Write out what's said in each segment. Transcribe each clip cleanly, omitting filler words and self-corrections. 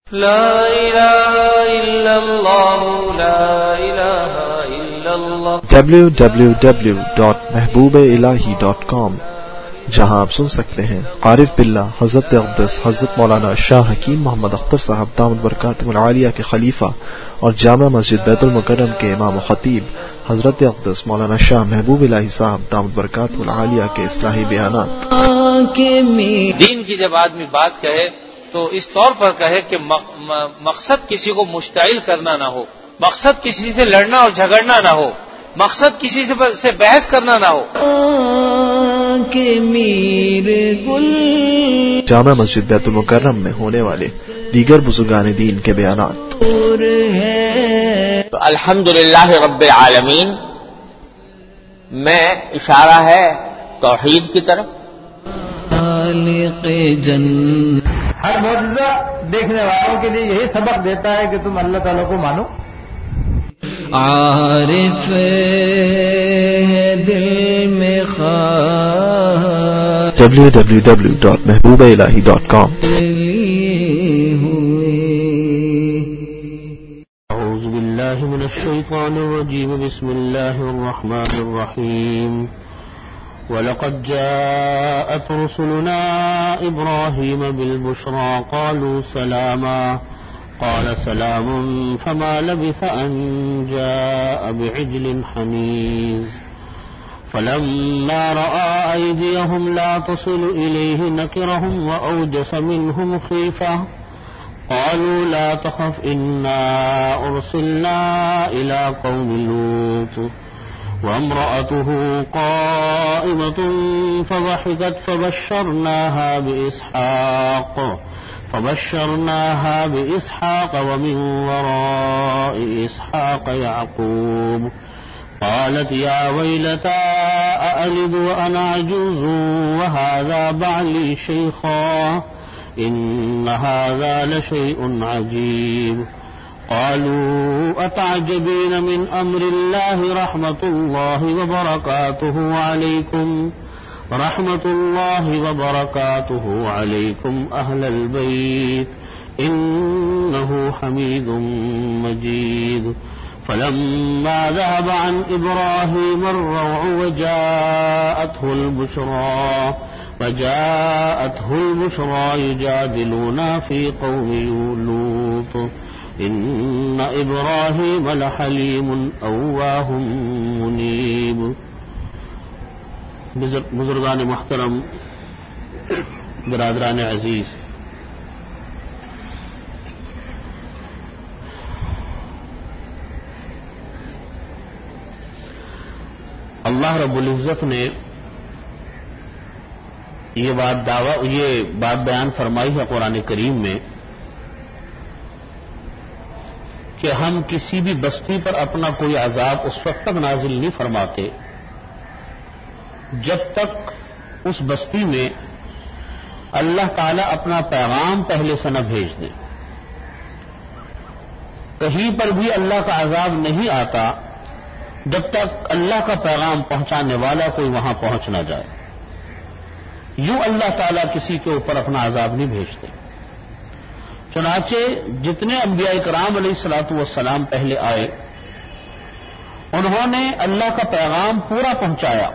لا الہ الا اللہ لا الہ الا اللہ www.mehboob-ilahi.com جہاں آپ سن سکتے ہیں عارف باللہ حضرت اقدس حضرت مولانا شاہ حکیم محمد اختر صاحب دامت برکاتہ العالیہ کے خلیفہ اور جامع مسجد بیت المکرم کے امام و خطیب حضرت اقدس مولانا شاہ محبوب الہی صاحب دامت برکاتہ العالیہ کے اصلاحی بیانات۔ دین کی جب آدمی بات کہے تو اس طور پر کہے کہ مقصد کسی کو مشتعل کرنا نہ ہو، مقصد کسی سے لڑنا اور جھگڑنا نہ ہو، مقصد کسی سے بحث کرنا نہ ہو۔ جامع مسجد بیت المکرم میں ہونے والے دیگر بزرگان دین کے بیانات۔ تو الحمدللہ رب العالمین میں اشارہ ہے توحید کی طرف۔ ہر معجزہ دیکھنے والوں کے لیے یہی سبق دیتا ہے کہ تم اللہ تعالیٰ کو مانو۔ عارف دل میں خواہ www.mehboob-ilahi.com اعوذ باللہ من الشیطان الرجیم بسم اللہ الرحمن الرحیم وَلَقَدْ جَاءَتْ رُسُلُنَا إِبْرَاهِيمَ بِالْبُشْرَى قَالُوا سَلَامًا قَالَ سَلَامٌ فَمَا لَبِثَ أَنْ جَاءَ بِعِجْلٍ حَنِيذٍ فَلَمَّا رَأَى أَيْدِيَهُمْ لَا تَصِلُ إِلَيْهِ نَكِرَهُمْ وَأَوْجَسَ مِنْهُمْ خِيفَةً قَالُوا لَا تَخَفْ إِنَّا أُرْسِلْنَا إِلَى قَوْمِ لُوطٍ وامرأته قائمة فضحكت فبشرناها بإسحاق ومن وراء إسحاق يعقوب قالت يا ويلتى أألد وأنا عجوز وهذا بعلي شيخا إن هذا لشيء عجيب قالوا أتعجبين من أمر الله رحمة الله وبركاته عليكم أهل البيت إنه حميد مجيد فلما ذهب عن إبراهيم الروع وجاءته البشرى يجادلنا في قوم لوط ان ابراہیم لحلیم اوواہ منیب۔ بزرگان محترم، برادران عزیز، اللہ رب العزت نے یہ بات بیان فرمائی ہے قرآن کریم میں کہ ہم کسی بھی بستی پر اپنا کوئی عذاب اس وقت تک نازل نہیں فرماتے جب تک اس بستی میں اللہ تعالی اپنا پیغام پہلے سے نہ بھیج دے۔ کہیں پر بھی اللہ کا عذاب نہیں آتا جب تک اللہ کا پیغام پہنچانے والا کوئی وہاں پہنچ نہ جائے۔ یوں اللہ تعالی کسی کے اوپر اپنا عذاب نہیں بھیجتے۔ چنانچہ جتنے انبیاء کرام علیہ الصلوۃ والسلام پہلے آئے انہوں نے اللہ کا پیغام پورا پہنچایا،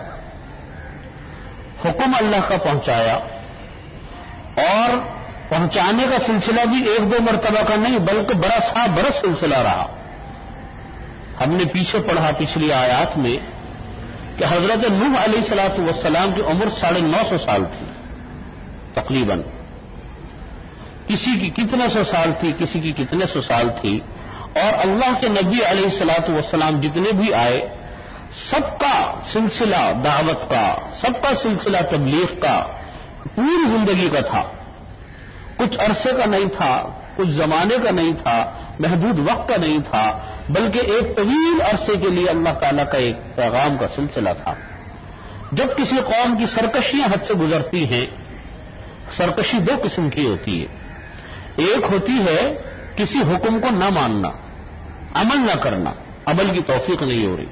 حکم اللہ کا پہنچایا، اور پہنچانے کا سلسلہ بھی ایک دو مرتبہ کا نہیں بلکہ برس سلسلہ رہا۔ ہم نے پیچھے پڑھا پچھلی آیات میں کہ حضرت نوح علیہ الصلوۃ والسلام کی عمر 950 سال تھی تقریباً، کسی کی کتنے سو سال تھی، کسی کی کتنے سو سال تھی، اور اللہ کے نبی علیہ الصلوۃ والسلام جتنے بھی آئے سب کا سلسلہ دعوت کا، سب کا سلسلہ تبلیغ کا پوری زندگی کا تھا، کچھ عرصے کا نہیں تھا، کچھ زمانے کا نہیں تھا، محدود وقت کا نہیں تھا، بلکہ ایک طویل عرصے کے لیے اللہ تعالیٰ کا ایک پیغام کا سلسلہ تھا۔ جب کسی قوم کی سرکشیاں حد سے گزرتی ہیں، سرکشی دو قسم کی ہوتی ہے، ایک ہوتی ہے کسی حکم کو نہ ماننا، عمل نہ کرنا، عمل کی توفیق نہیں ہو رہی،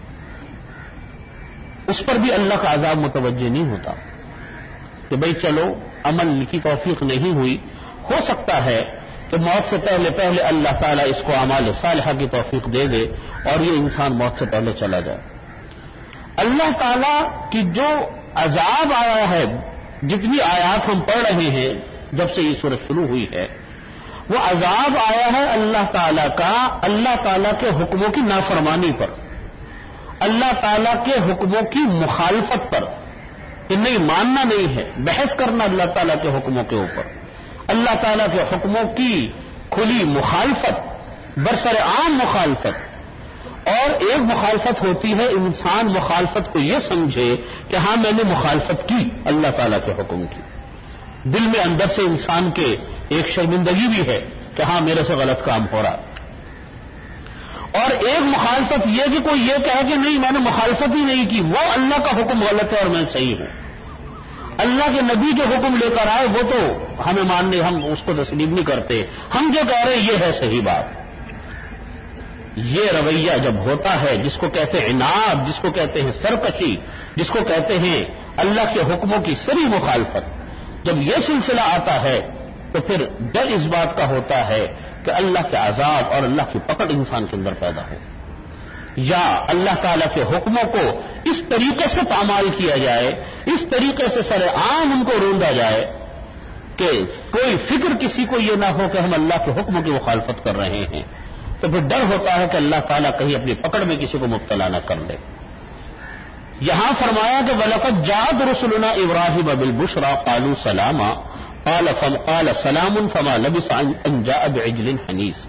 اس پر بھی اللہ کا عذاب متوجہ نہیں ہوتا کہ بھئی چلو عمل کی توفیق نہیں ہوئی، ہو سکتا ہے کہ موت سے پہلے پہلے اللہ تعالیٰ اس کو اعمال صالحہ کی توفیق دے دے اور یہ انسان موت سے پہلے چلا جائے۔ اللہ تعالیٰ کی جو عذاب آیا ہے، جتنی آیات ہم پڑھ رہے ہیں جب سے یہ سورۃ شروع ہوئی ہے، وہ عذاب آیا ہے اللہ تعالیٰ کا اللہ تعالیٰ کے حکموں کی نافرمانی پر، اللہ تعالیٰ کے حکموں کی مخالفت پر، کہ نہیں ماننا نہیں ہے، بحث کرنا اللہ تعالیٰ کے حکموں کے اوپر، اللہ تعالیٰ کے حکموں کی کھلی مخالفت، برسر عام مخالفت۔ اور ایک مخالفت ہوتی ہے انسان مخالفت کو یہ سمجھے کہ ہاں میں نے مخالفت کی اللہ تعالیٰ کے حکم کی، دل میں اندر سے انسان کے ایک شرمندگی بھی ہے کہ ہاں میرے سے غلط کام ہو رہا۔ اور ایک مخالفت یہ کہ کوئی یہ کہے کہ نہیں میں نے مخالفت ہی نہیں کی، وہ اللہ کا حکم غلط ہے اور میں صحیح ہوں، اللہ کے نبی جو حکم لے کر آئے وہ تو ہمیں ماننے، ہم اس کو تسلیم نہیں کرتے، ہم جو کہہ رہے ہیں یہ ہے صحیح بات۔ یہ رویہ جب ہوتا ہے، جس کو کہتے ہیں عناد، جس کو کہتے ہیں سرکشی، جس کو کہتے ہیں اللہ کے حکموں کی سری مخالفت، جب یہ سلسلہ آتا ہے تو پھر ڈر اس بات کا ہوتا ہے کہ اللہ کے عذاب اور اللہ کی پکڑ انسان کے اندر پیدا ہو، یا اللہ تعالیٰ کے حکموں کو اس طریقے سے پامال کیا جائے، اس طریقے سے سر عام ان کو روندا جائے کہ کوئی فکر کسی کو یہ نہ ہو کہ ہم اللہ کے حکموں کی مخالفت کر رہے ہیں، تو پھر ڈر ہوتا ہے کہ اللہ تعالیٰ کہیں اپنی پکڑ میں کسی کو مبتلا نہ کر لے۔ یہاں فرمایا کہ وَلَقَدْ جَاءَتْ رُسُلُنَا إِبْرَاهِيمَ بِالْبُشْرَىٰ قَالُوا سَلَامًا قَالَ سَلَامٌ فَمَا لَبِثَ أَن جَاءَ بِعِجْلٍ حَنِيذٍ۔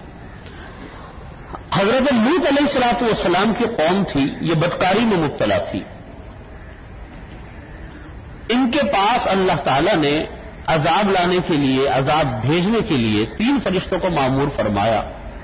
حضرت لوط علیہ الصلوۃ والسلام کی قوم تھی، یہ بدکاری میں مبتلا تھی، ان کے پاس اللہ تعالیٰ نے عذاب لانے کے لیے، عذاب بھیجنے کے لیے 3 فرشتوں کو مامور فرمایا،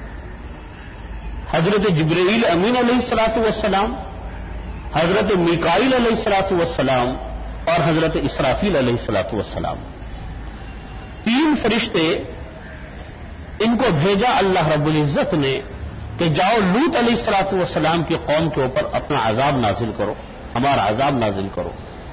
حضرت جبرائیل امین علیہ الصلوۃ والسلام، حضرت میکائیل علیہ الصلوۃ والسلام اور حضرت اسرافیل علیہ الصلوۃ والسلام۔ 3 فرشتے ان کو بھیجا اللہ رب العزت نے کہ جاؤ لوط علیہ الصلوۃ والسلام کی قوم کے اوپر اپنا عذاب نازل کرو، ہمارا عذاب نازل کرو۔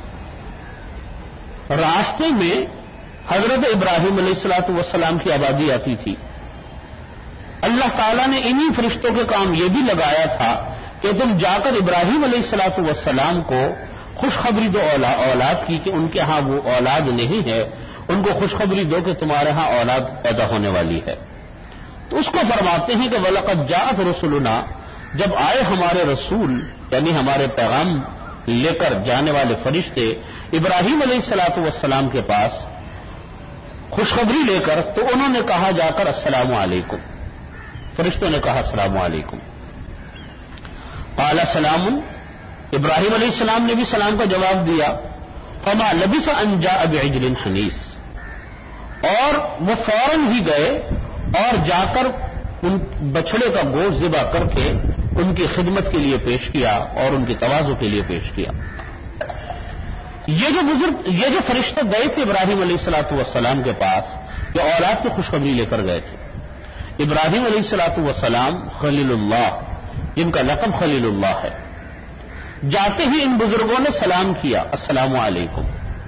راستے میں حضرت ابراہیم علیہ الصلوۃ والسلام کی آبادی آتی تھی، اللہ تعالیٰ نے انہی فرشتوں کے کام یہ بھی لگایا تھا کہ تم جا کر ابراہیم علیہ الصلوۃ والسلام کو خوشخبری دو اولاد کی کہ ان کے ہاں وہ اولاد نہیں ہے، ان کو خوشخبری دو کہ تمہارے ہاں اولاد پیدا ہونے والی ہے۔ تو اس کو فرماتے ہیں کہ وَلَقَدْ جَاءَتْ رُسُلُنَا، جب آئے ہمارے رسول یعنی ہمارے پیغام لے کر جانے والے فرشتے ابراہیم علیہ الصلوۃ والسلام کے پاس خوشخبری لے کر، تو انہوں نے کہا جا کر السلام علیکم، فرشتوں نے کہا السلام علیکم۔ قال سلام، ابراہیم علیہ السلام نے بھی سلام کا جواب دیا، فما لبث ان جاء بعجل حنیذ، اور وہ فوراً ہی گئے اور جا کر ان بچڑے کا گوشت ذبح کر کے ان کی خدمت کے لیے پیش کیا اور ان کی تواضع کے لیے پیش کیا۔ یہ جو فرشتے گئے تھے ابراہیم علیہ الصلوۃ والسلام کے پاس، یہ اولاد کی خوشخبری لے کر گئے تھے۔ ابراہیم علیہ الصلوۃ والسلام خلیل اللہ، جن کا لقب خلیل اللہ ہے، جاتے ہی ان بزرگوں نے سلام کیا السلام علیکم۔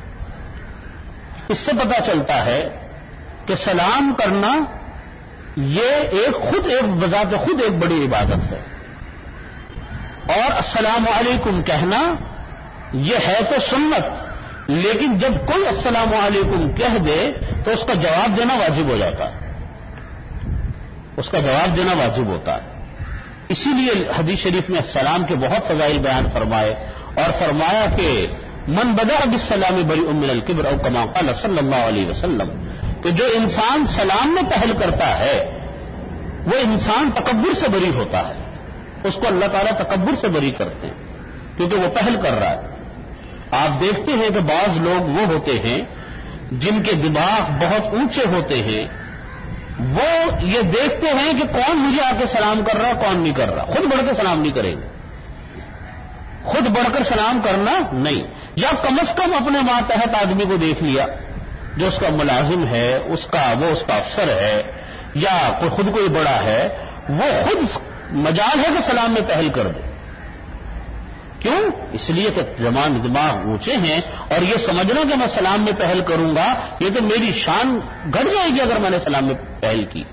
اس سے پتہ چلتا ہے کہ سلام کرنا یہ ایک بذات خود ایک بڑی عبادت ہے، اور السلام علیکم کہنا یہ ہے تو سنت، لیکن جب کوئی السلام علیکم کہہ دے تو اس کا جواب دینا واجب ہو جاتا ہے، اس کا جواب دینا واجب ہوتا ہے۔ اسی لیے حدیث شریف میں السلام کے بہت فضائل بیان فرمائے، اور فرمایا کہ من بدأ بالسلام بریء من الکبر او کما قال صلی اللہ علیہ وسلم، کہ جو انسان سلام میں پہل کرتا ہے وہ انسان تکبر سے بری ہوتا ہے، اس کو اللہ تعالیٰ تکبر سے بری کرتے ہیں کیونکہ وہ پہل کر رہا ہے۔ آپ دیکھتے ہیں کہ بعض لوگ وہ ہوتے ہیں جن کے دماغ بہت اونچے ہوتے ہیں، وہ یہ دیکھتے ہیں کہ کون مجھے آ کے سلام کر رہا ہے کون نہیں کر رہا، خود بڑھ کے سلام نہیں کریں گے، خود بڑھ کر سلام کرنا نہیں، یا کم از کم اپنے ماتحت آدمی کو دیکھ لیا جو اس کا ملازم ہے، اس کا افسر ہے، یا کوئی خود کوئی بڑا ہے، وہ خود مجال ہے کہ سلام میں پہل کر دے۔ کیوں؟ اس لیے کہ دماغ اونچے ہیں، اور یہ سمجھنا کہ میں سلام میں پہل کروں گا یہ تو میری شان گھٹ جائے گی اگر میں نے سلام میں پہل کی.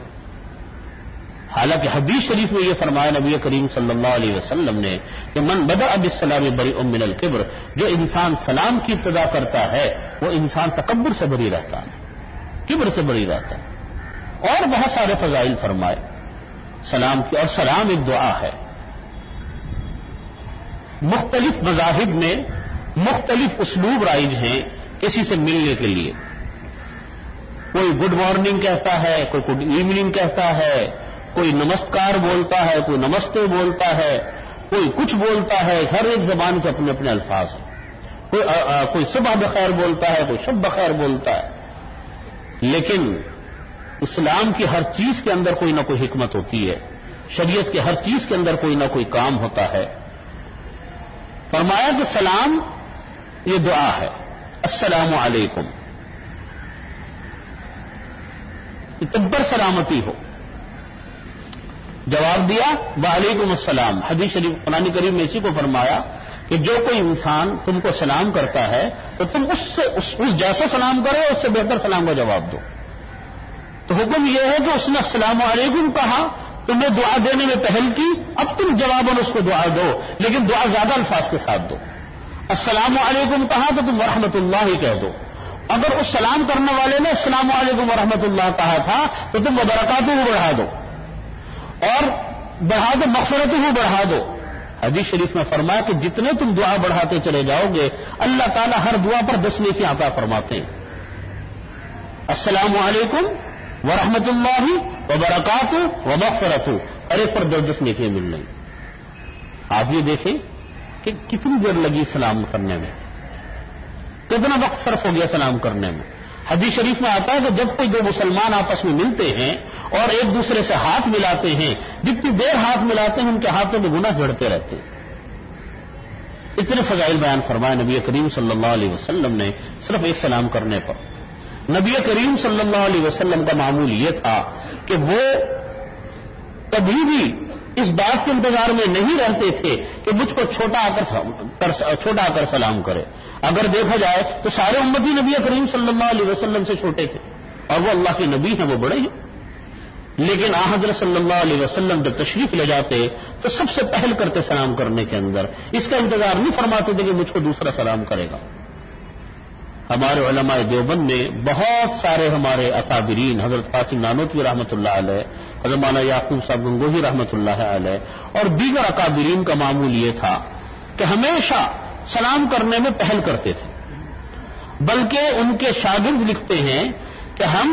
حالانکہ حدیث شریف میں یہ فرمایا نبی کریم صلی اللہ علیہ وسلم نے کہ من بدأ بالسلام بریء من الکبر، جو انسان سلام کی ابتدا کرتا ہے وہ انسان تکبر سے بری رہتا ہے، کبر سے بری رہتا ہے. اور بہت سارے فضائل فرمائے سلام کی. اور سلام ایک دعا ہے. مختلف مذاہب میں مختلف اسلوب رائج ہیں کسی سے ملنے کے لیے. کوئی گڈ مارننگ کہتا ہے، کوئی گڈ ایوننگ کہتا ہے، کوئی نمسکار بولتا ہے، کوئی نمستے بولتا ہے، کوئی کچھ بولتا ہے. ہر ایک زبان کے اپنے اپنے الفاظ ہیں. کوئی صبح بخیر بولتا ہے، کوئی شب بخیر بولتا ہے. لیکن اسلام کی ہر چیز کے اندر کوئی نہ کوئی حکمت ہوتی ہے، شریعت کے ہر چیز کے اندر کوئی نہ کوئی کام ہوتا ہے. فرمایا کہ سلام یہ دعا ہے، السلام علیکم، تبر سلامتی ہو. جواب دیا وعلیکم السلام. حدیث شریف قرآن کریم میں اسی کو فرمایا کہ جو کوئی انسان تم کو سلام کرتا ہے تو تم اس جیسا سلام کرو، اس سے بہتر سلام کا جواب دو. تو حکم یہ ہے کہ اس نے السلام علیکم کہا، تمہیں دعا دینے میں پہل کی، اب تم جواباً اس کو دعا دو، لیکن دعا زیادہ الفاظ کے ساتھ دو. السلام علیکم کہا تو تم ورحمۃ اللہ ہی کہہ دو. اگر اس سلام کرنے والے نے السلام علیکم ورحمۃ اللہ کہا تھا تو تم وبرکاتہ بڑھا دو، اور بڑھا دو مغفرتہ بڑھا دو. حدیث شریف میں فرمایا کہ جتنے تم دعا بڑھاتے چلے جاؤ گے اللہ تعالیٰ ہر دعا پر 10 نیکی عطا فرماتے ہیں. السلام علیکم ورحمۃ اللہ وبرکاتہ ومغفرتہ، ہر ایک پر 10 نیکیاں مل رہی. آپ یہ دیکھیں کہ کتنی دیر لگی سلام کرنے میں، کتنا وقت صرف ہو گیا سلام کرنے میں. حدیث شریف میں آتا ہے کہ جب کوئی دو مسلمان آپس میں ملتے ہیں اور ایک دوسرے سے ہاتھ ملاتے ہیں، جتنی دیر ہاتھ ملاتے ہیں ان کے ہاتھوں میں گناہ بڑھتے رہتے ہیں. اتنے فضائل بیان فرمائے نبی کریم صلی اللہ علیہ وسلم نے صرف ایک سلام کرنے پر. نبی کریم صلی اللہ علیہ وسلم کا معمول یہ تھا کہ وہ کبھی بھی اس بات کے انتظار میں نہیں رہتے تھے کہ مجھ کو چھوٹا آ کر سلام کرے. اگر دیکھا جائے تو سارے امتی نبی کریم صلی اللہ علیہ وسلم سے چھوٹے تھے، اور وہ اللہ کے نبی ہیں، وہ بڑے ہیں. لیکن حضرت صلی اللہ علیہ وسلم جب تشریف لے جاتے تو سب سے پہل کرتے سلام کرنے کے اندر. اس کا انتظار نہیں فرماتے تھے کہ مجھ کو دوسرا سلام کرے گا. ہمارے علماء دیوبند میں بہت سارے ہمارے اکابرین، حضرت قاسم نانوتوی رحمۃ اللہ علیہ، حضرت مولانا یعقوب صاحب گنگوہی رحمۃ اللہ علیہ، اور دیگر اکابرین کا معمول یہ تھا کہ ہمیشہ سلام کرنے میں پہل کرتے تھے. بلکہ ان کے شاگرد لکھتے ہیں کہ ہم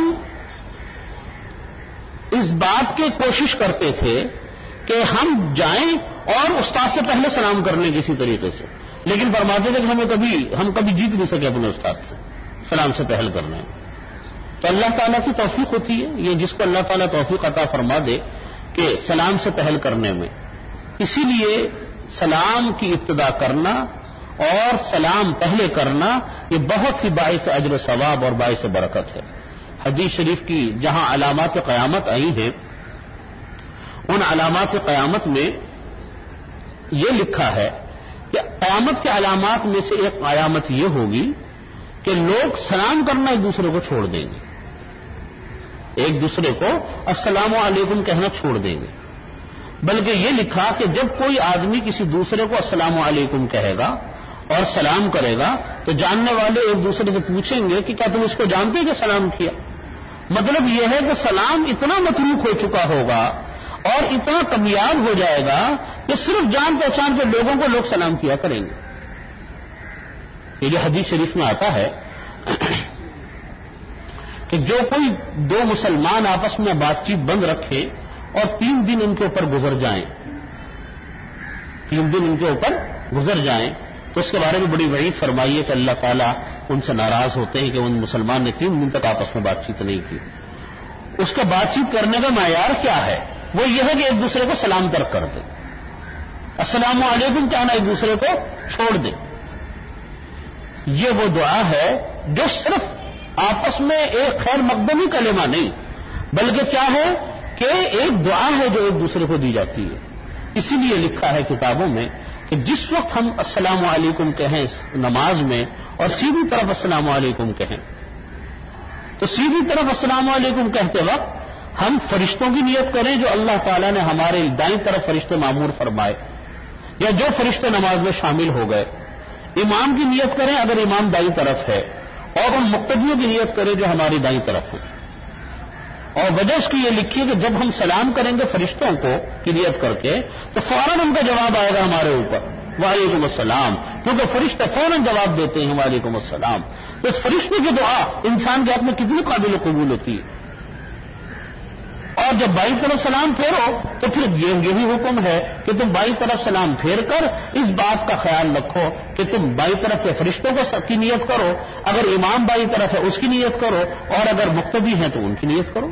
اس بات کی کوشش کرتے تھے کہ ہم جائیں اور استاد سے پہلے سلام کر لیں کسی طریقے سے، لیکن فرماتے تھے کہ ہم کبھی جیت نہیں سکے اپنے استاد سے سلام سے پہل کرنے. تو اللہ تعالیٰ کی توفیق ہوتی ہے یہ، جس کو اللہ تعالیٰ توفیق عطا فرما دے کہ سلام سے پہل کرنے میں. اسی لیے سلام کی ابتدا کرنا اور سلام پہلے کرنا یہ بہت ہی باعث اجر و ثواب اور باعث برکت ہے. حدیث شریف کی جہاں علامات قیامت آئی ہیں ان علامات قیامت میں یہ لکھا ہے کہ قیامت کے علامات میں سے ایک علامت یہ ہوگی کہ لوگ سلام کرنا ایک دوسرے کو چھوڑ دیں گے، ایک دوسرے کو السلام علیکم کہنا چھوڑ دیں گے. بلکہ یہ لکھا کہ جب کوئی آدمی کسی دوسرے کو السلام علیکم کہے گا اور سلام کرے گا تو جاننے والے ایک دوسرے سے پوچھیں گے کہ کیا تم اس کو جانتے کہ سلام کیا. مطلب یہ ہے کہ سلام اتنا متروک ہو چکا ہوگا اور اتنا کمیاب ہو جائے گا کہ صرف جان پہچان کے لوگوں کو لوگ سلام کیا کریں گے. یہ حدیث شریف میں آتا ہے کہ جو کوئی دو مسلمان آپس میں بات چیت بند رکھے اور 3 دن ان کے اوپر گزر جائیں، 3 دن ان کے اوپر گزر جائیں تو اس کے بارے میں بڑی وعید فرمائی ہے کہ اللہ تعالیٰ ان سے ناراض ہوتے ہیں کہ ان مسلمان نے 3 دن تک آپس میں بات چیت نہیں کی. اس کا بات چیت کرنے کا معیار کیا ہے؟ وہ یہ ہے کہ ایک دوسرے کو سلام ترک کر دے، السلام علیکم کہنا ایک دوسرے کو چھوڑ دے. یہ وہ دعا ہے جو صرف آپس میں ایک خیر مقدمی کلمہ نہیں بلکہ کیا ہے کہ ایک دعا ہے جو ایک دوسرے کو دی جاتی ہے. اسی لیے لکھا ہے کتابوں میں کہ جس وقت ہم السلام علیکم کہیں نماز میں اور سیدھی طرف السلام علیکم کہیں تو سیدھی طرف السلام علیکم کہتے وقت ہم فرشتوں کی نیت کریں جو اللہ تعالیٰ نے ہمارے دائیں طرف فرشتے معمور فرمائے، یا جو فرشتے نماز میں شامل ہو گئے، امام کی نیت کریں اگر امام دائیں طرف ہے، اور ان مقتدیوں کی نیت کریں جو ہماری دائیں طرف ہیں۔ اور وجہ اس کی یہ لکھی ہے کہ جب ہم سلام کریں گے فرشتوں کو کی نیت کر کے تو فوراً ان کا جواب آئے گا ہمارے اوپر، وعلیکم السلام، کیونکہ فرشتے فوراً جواب دیتے ہیں وعلیکم السلام۔ تو اس فرشتے کی دعا انسان کے ہاتھ میں کتنی قابل قبول ہوتی ہے۔ اور جب بائیں طرف سلام پھیرو تو پھر یہی حکم ہے کہ تم بائیں طرف سلام پھیر کر اس بات کا خیال رکھو کہ تم بائیں طرف کے فرشتوں کی نیت کرو، اگر امام بائیں طرف ہے اس کی نیت کرو، اور اگر مقتدی ہیں تو ان کی نیت کرو۔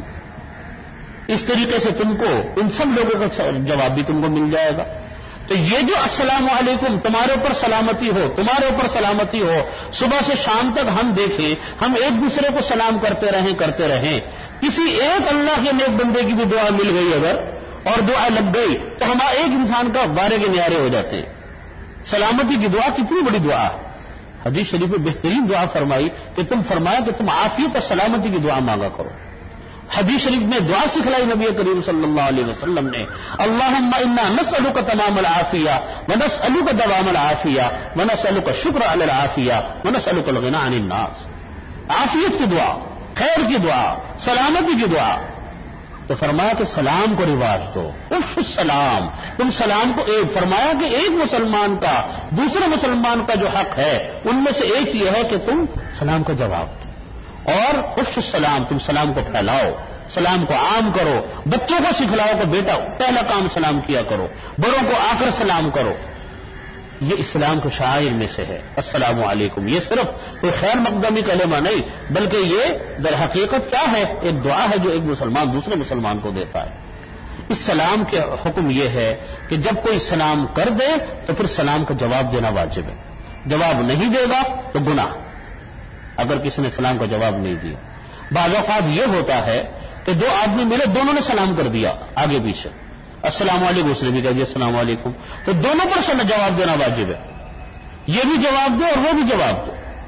اس طریقے سے تم کو ان سب لوگوں کا جواب بھی تم کو مل جائے گا۔ تو یہ جو السلام علیکم تمہارے اوپر سلامتی ہو، تمہارے اوپر سلامتی ہو، صبح سے شام تک ہم دیکھیں ہم ایک دوسرے کو سلام کرتے رہیں، کسی ایک اللہ کے نیک بندے کی بھی دعا مل گئی اگر اور دعا لگ گئی تو ہمارا ایک انسان کا بارے کے نیارے ہو جاتے ہیں۔ سلامتی کی دعا کتنی بڑی دعا ہے۔ حدیث شریف میں بہترین دعا فرمائی کہ تم فرمایا کہ تم عافیت اور سلامتی کی دعا مانگا کرو۔ حدیث شریف میں دعا سکھلائی نبی کریم صلی اللہ علیہ وسلم نے، اللہم انا نسألک تمام العافیہ ونسألک دوام العافیہ ونسألک الشکر علی العافیہ ونسألک الغنی عن الناس۔ عافیت کی دعا، خیر کی دعا، سلامتی کی دعا۔ تو فرمایا کہ سلام کو رواج دو، اف السلام، تم سلام کو فرمایا کہ ایک مسلمان کا دوسرے مسلمان کا جو حق ہے ان میں سے ایک یہ ہے کہ تم سلام کا جواب دو، اور اف السلام، تم سلام کو پھیلاؤ، سلام کو عام کرو، بچوں کو سکھلاؤ کہ بیٹا پہلا کام سلام کیا کرو، بڑوں کو آ کر سلام کرو۔ یہ اسلام کے شعائر میں سے ہے السلام علیکم۔ یہ صرف کوئی خیر مقدمی کلمہ نہیں بلکہ یہ در حقیقت کیا ہے، ایک دعا ہے جو ایک مسلمان دوسرے مسلمان کو دیتا ہے۔ اس سلام کے حکم یہ ہے کہ جب کوئی سلام کر دے تو پھر سلام کا جواب دینا واجب ہے، جواب نہیں دے گا تو گناہ، اگر کسی نے سلام کا جواب نہیں دیا۔ بعض اوقات یہ ہوتا ہے کہ دو آدمی ملے، دونوں نے سلام کر دیا آگے پیچھے، السلام علیکم، اس نے بھی کہہ دیا السلام علیکم، تو دونوں پر جواب دینا واجب ہے، یہ بھی جواب دو اور وہ بھی جواب دو۔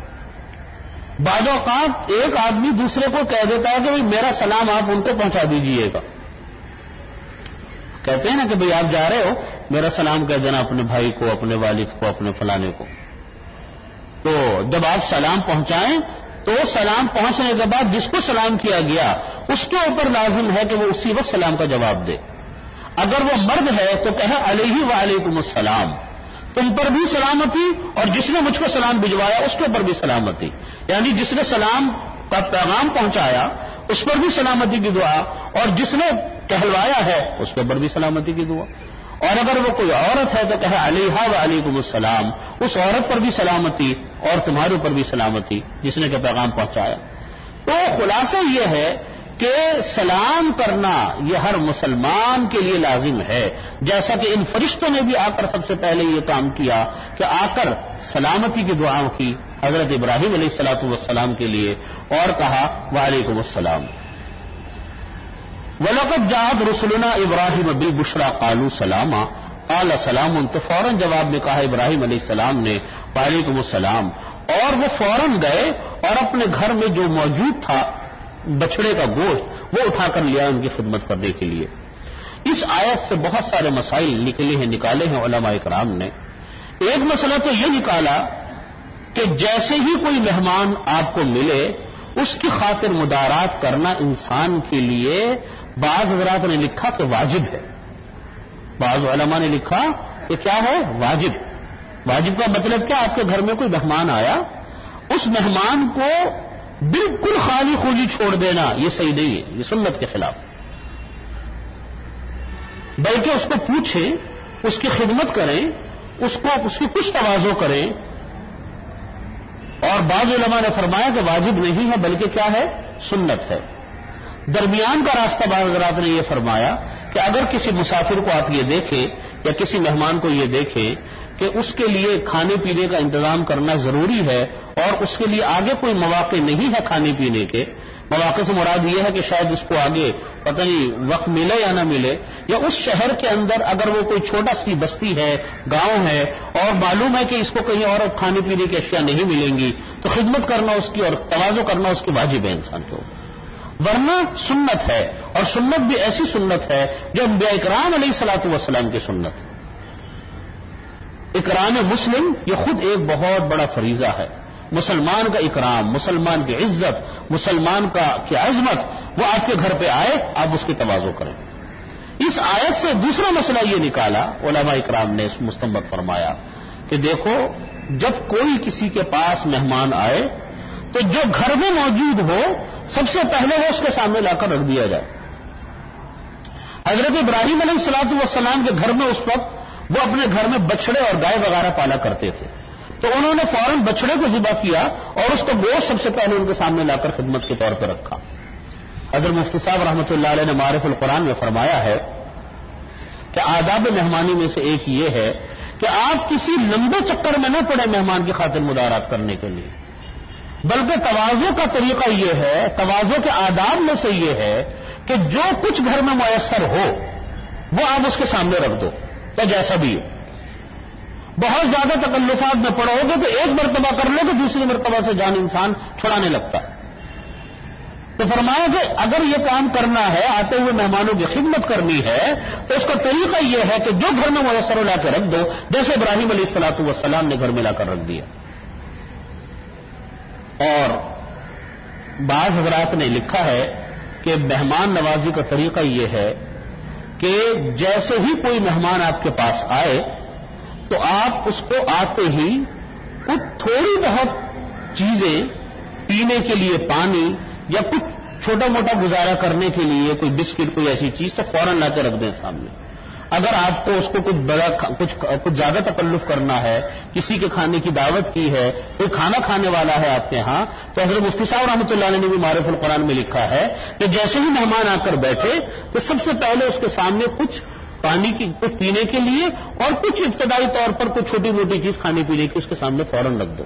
بعض اوقات ایک آدمی دوسرے کو کہہ دیتا ہے کہ بھائی میرا سلام آپ ان کو پہنچا دیجئے گا، کہتے ہیں نا کہ بھائی آپ جا رہے ہو میرا سلام کہہ دینا اپنے بھائی کو، اپنے والد کو، اپنے فلانے کو۔ تو جب آپ سلام پہنچائیں تو سلام پہنچنے کے بعد جس کو سلام کیا گیا اس کے اوپر لازم ہے کہ وہ اسی وقت سلام کا جواب دے۔ اگر وہ مرد ہے تو کہے علیہ وعلیکم السلام، تم پر بھی سلامتی، اور جس نے مجھ کو سلام بھجوایا اس کے اوپر بھی سلامتی، یعنی جس نے سلام کا پیغام پہنچایا اس پر بھی سلامتی کی دعا، اور جس نے کہلوایا ہے اس کے اوپر بھی سلامتی کی دعا۔ اور اگر وہ کوئی عورت ہے تو کہے علیہ وعلیکم السلام، اس عورت پر بھی سلامتی اور تمہارے اوپر بھی سلامتی جس نے کہ پیغام پہنچایا۔ تو خلاصہ یہ ہے کہ سلام کرنا یہ ہر مسلمان کے لیے لازم ہے، جیسا کہ ان فرشتوں نے بھی آ کر سب سے پہلے یہ کام کیا کہ آ کر سلامتی کی دعاؤں کی حضرت ابراہیم علیہ الصلوۃ والسلام کے لیے، اور کہا وعلیکم السلام۔ وَلَقَدْ جَاءَتْ رُسُلُنَا إِبْرَاهِيمَ بِالْبُشْرَىٰ قَالُوا سَلَامًا قَالَ سَلَامٌ، تو فوراً جواب میں کہا ابراہیم علیہ السلام نے وعلیکم السلام، اور وہ فوراً گئے اور اپنے گھر میں جو موجود تھا بچڑے کا گوشت وہ اٹھا کر لیا ان کی خدمت کرنے کے لیے۔ اس آیت سے بہت سارے مسائل نکالے ہیں علماء کرام نے۔ ایک مسئلہ تو یہ نکالا کہ جیسے ہی کوئی مہمان آپ کو ملے اس کی خاطر مدارات کرنا انسان کے لیے بعض حضرات نے لکھا کہ واجب ہے، بعض علماء نے لکھا کہ کیا ہے، واجب۔ واجب کا مطلب کیا، آپ کے گھر میں کوئی مہمان آیا، اس مہمان کو بالکل خالی خوجی چھوڑ دینا یہ صحیح نہیں ہے، یہ سنت کے خلاف، بلکہ اس کو پوچھیں، اس کی خدمت کریں، اس کی کچھ تواضع کریں۔ اور بعض علماء نے فرمایا کہ واجب نہیں ہے بلکہ کیا ہے، سنت ہے۔ درمیان کا راستہ بعض حضرات نے یہ فرمایا کہ اگر کسی مسافر کو آپ یہ دیکھیں یا کسی مہمان کو یہ دیکھیں کہ اس کے لیے کھانے پینے کا انتظام کرنا ضروری ہے اور اس کے لیے آگے کوئی مواقع نہیں ہے کھانے پینے کے، مواقع سے مراد یہ ہے کہ شاید اس کو آگے پتہ نہیں وقت ملے یا نہ ملے، یا اس شہر کے اندر اگر وہ کوئی چھوٹا سی بستی ہے، گاؤں ہے، اور معلوم ہے کہ اس کو کہیں اور کھانے پینے کی اشیاء نہیں ملیں گی، تو خدمت کرنا اس کی اور تواضع کرنا اس کی واجب ہے انسان کو، ورنہ سنت ہے، اور سنت بھی ایسی سنت ہے جو انبیاء اکرام علیہ الصلوۃ والسلام کی سنت ہے۔ اکرام مسلم یہ خود ایک بہت بڑا فریضہ ہے، مسلمان کا اکرام، مسلمان کی عزت، مسلمان کی عظمت، وہ آپ کے گھر پہ آئے، آپ اس کی تواضع کریں۔ اس آیت سے دوسرا مسئلہ یہ نکالا علماء اکرام نے مستنبط فرمایا کہ دیکھو، جب کوئی کسی کے پاس مہمان آئے تو جو گھر میں موجود ہو سب سے پہلے وہ اس کے سامنے لا کر رکھ دیا جائے۔ حضرت ابراہیم علیہ الصلوۃ والسلام کے گھر میں اس وقت وہ اپنے گھر میں بچڑے اور گائے وغیرہ پالا کرتے تھے، تو انہوں نے فوراً بچڑے کو ذبح کیا اور اس کو گوشت سب سے پہلے ان کے سامنے لا کر خدمت کے طور پر رکھا۔ حضرت مفتی صاحب رحمۃ اللہ علیہ نے معارف القرآن میں فرمایا ہے کہ آداب مہمانی میں سے ایک یہ ہے کہ آپ کسی لمبے چکر میں نہ پڑے مہمان کی خاطر مدارات کرنے کے لیے، بلکہ تواضع کا طریقہ یہ ہے، تواضع کے آداب میں سے یہ ہے کہ جو کچھ گھر میں میسر ہو وہ آپ اس کے سامنے رکھ دو، یا جیسا بھی ہو۔ بہت زیادہ تکلفات میں پڑو گے تو ایک مرتبہ کر لو کہ دوسری مرتبہ سے جان انسان چھڑانے لگتا ہے۔ تو فرمایا کہ اگر یہ کام کرنا ہے، آتے ہوئے مہمانوں کی خدمت کرنی ہے، تو اس کا طریقہ یہ ہے کہ جو گھر میں میسر لا کے رکھ دو، جیسے ابراہیم علیہ الصلوۃ والسلام نے گھر میں لا کر رکھ دیا۔ اور بعض حضرات نے لکھا ہے کہ مہمان نوازی کا طریقہ یہ ہے کہ جیسے ہی کوئی مہمان آپ کے پاس آئے تو آپ اس کو آتے ہی کچھ تھوڑی بہت چیزیں پینے کے لیے، پانی یا کچھ چھوٹا موٹا گزارا کرنے کے لیے کوئی بسکٹ، کوئی ایسی چیز تو فوراً لا کے رکھ دیں سامنے۔ اگر آپ کو اس کو کچھ زیادہ تکلف کرنا ہے، کسی کے کھانے کی دعوت کی ہے، کوئی کھانا کھانے والا ہے آپ کے ہاں، تو حضرت مفتی صاحب رحمۃ اللہ علیہ نے بھی معارف القرآن میں لکھا ہے کہ جیسے ہی مہمان آ کر بیٹھے تو سب سے پہلے اس کے سامنے کچھ پانی کی، کچھ پینے کے لیے اور کچھ ابتدائی طور پر کچھ چھوٹی موٹی چیز کھانے پینے کی اس کے سامنے فوراً رکھ دو۔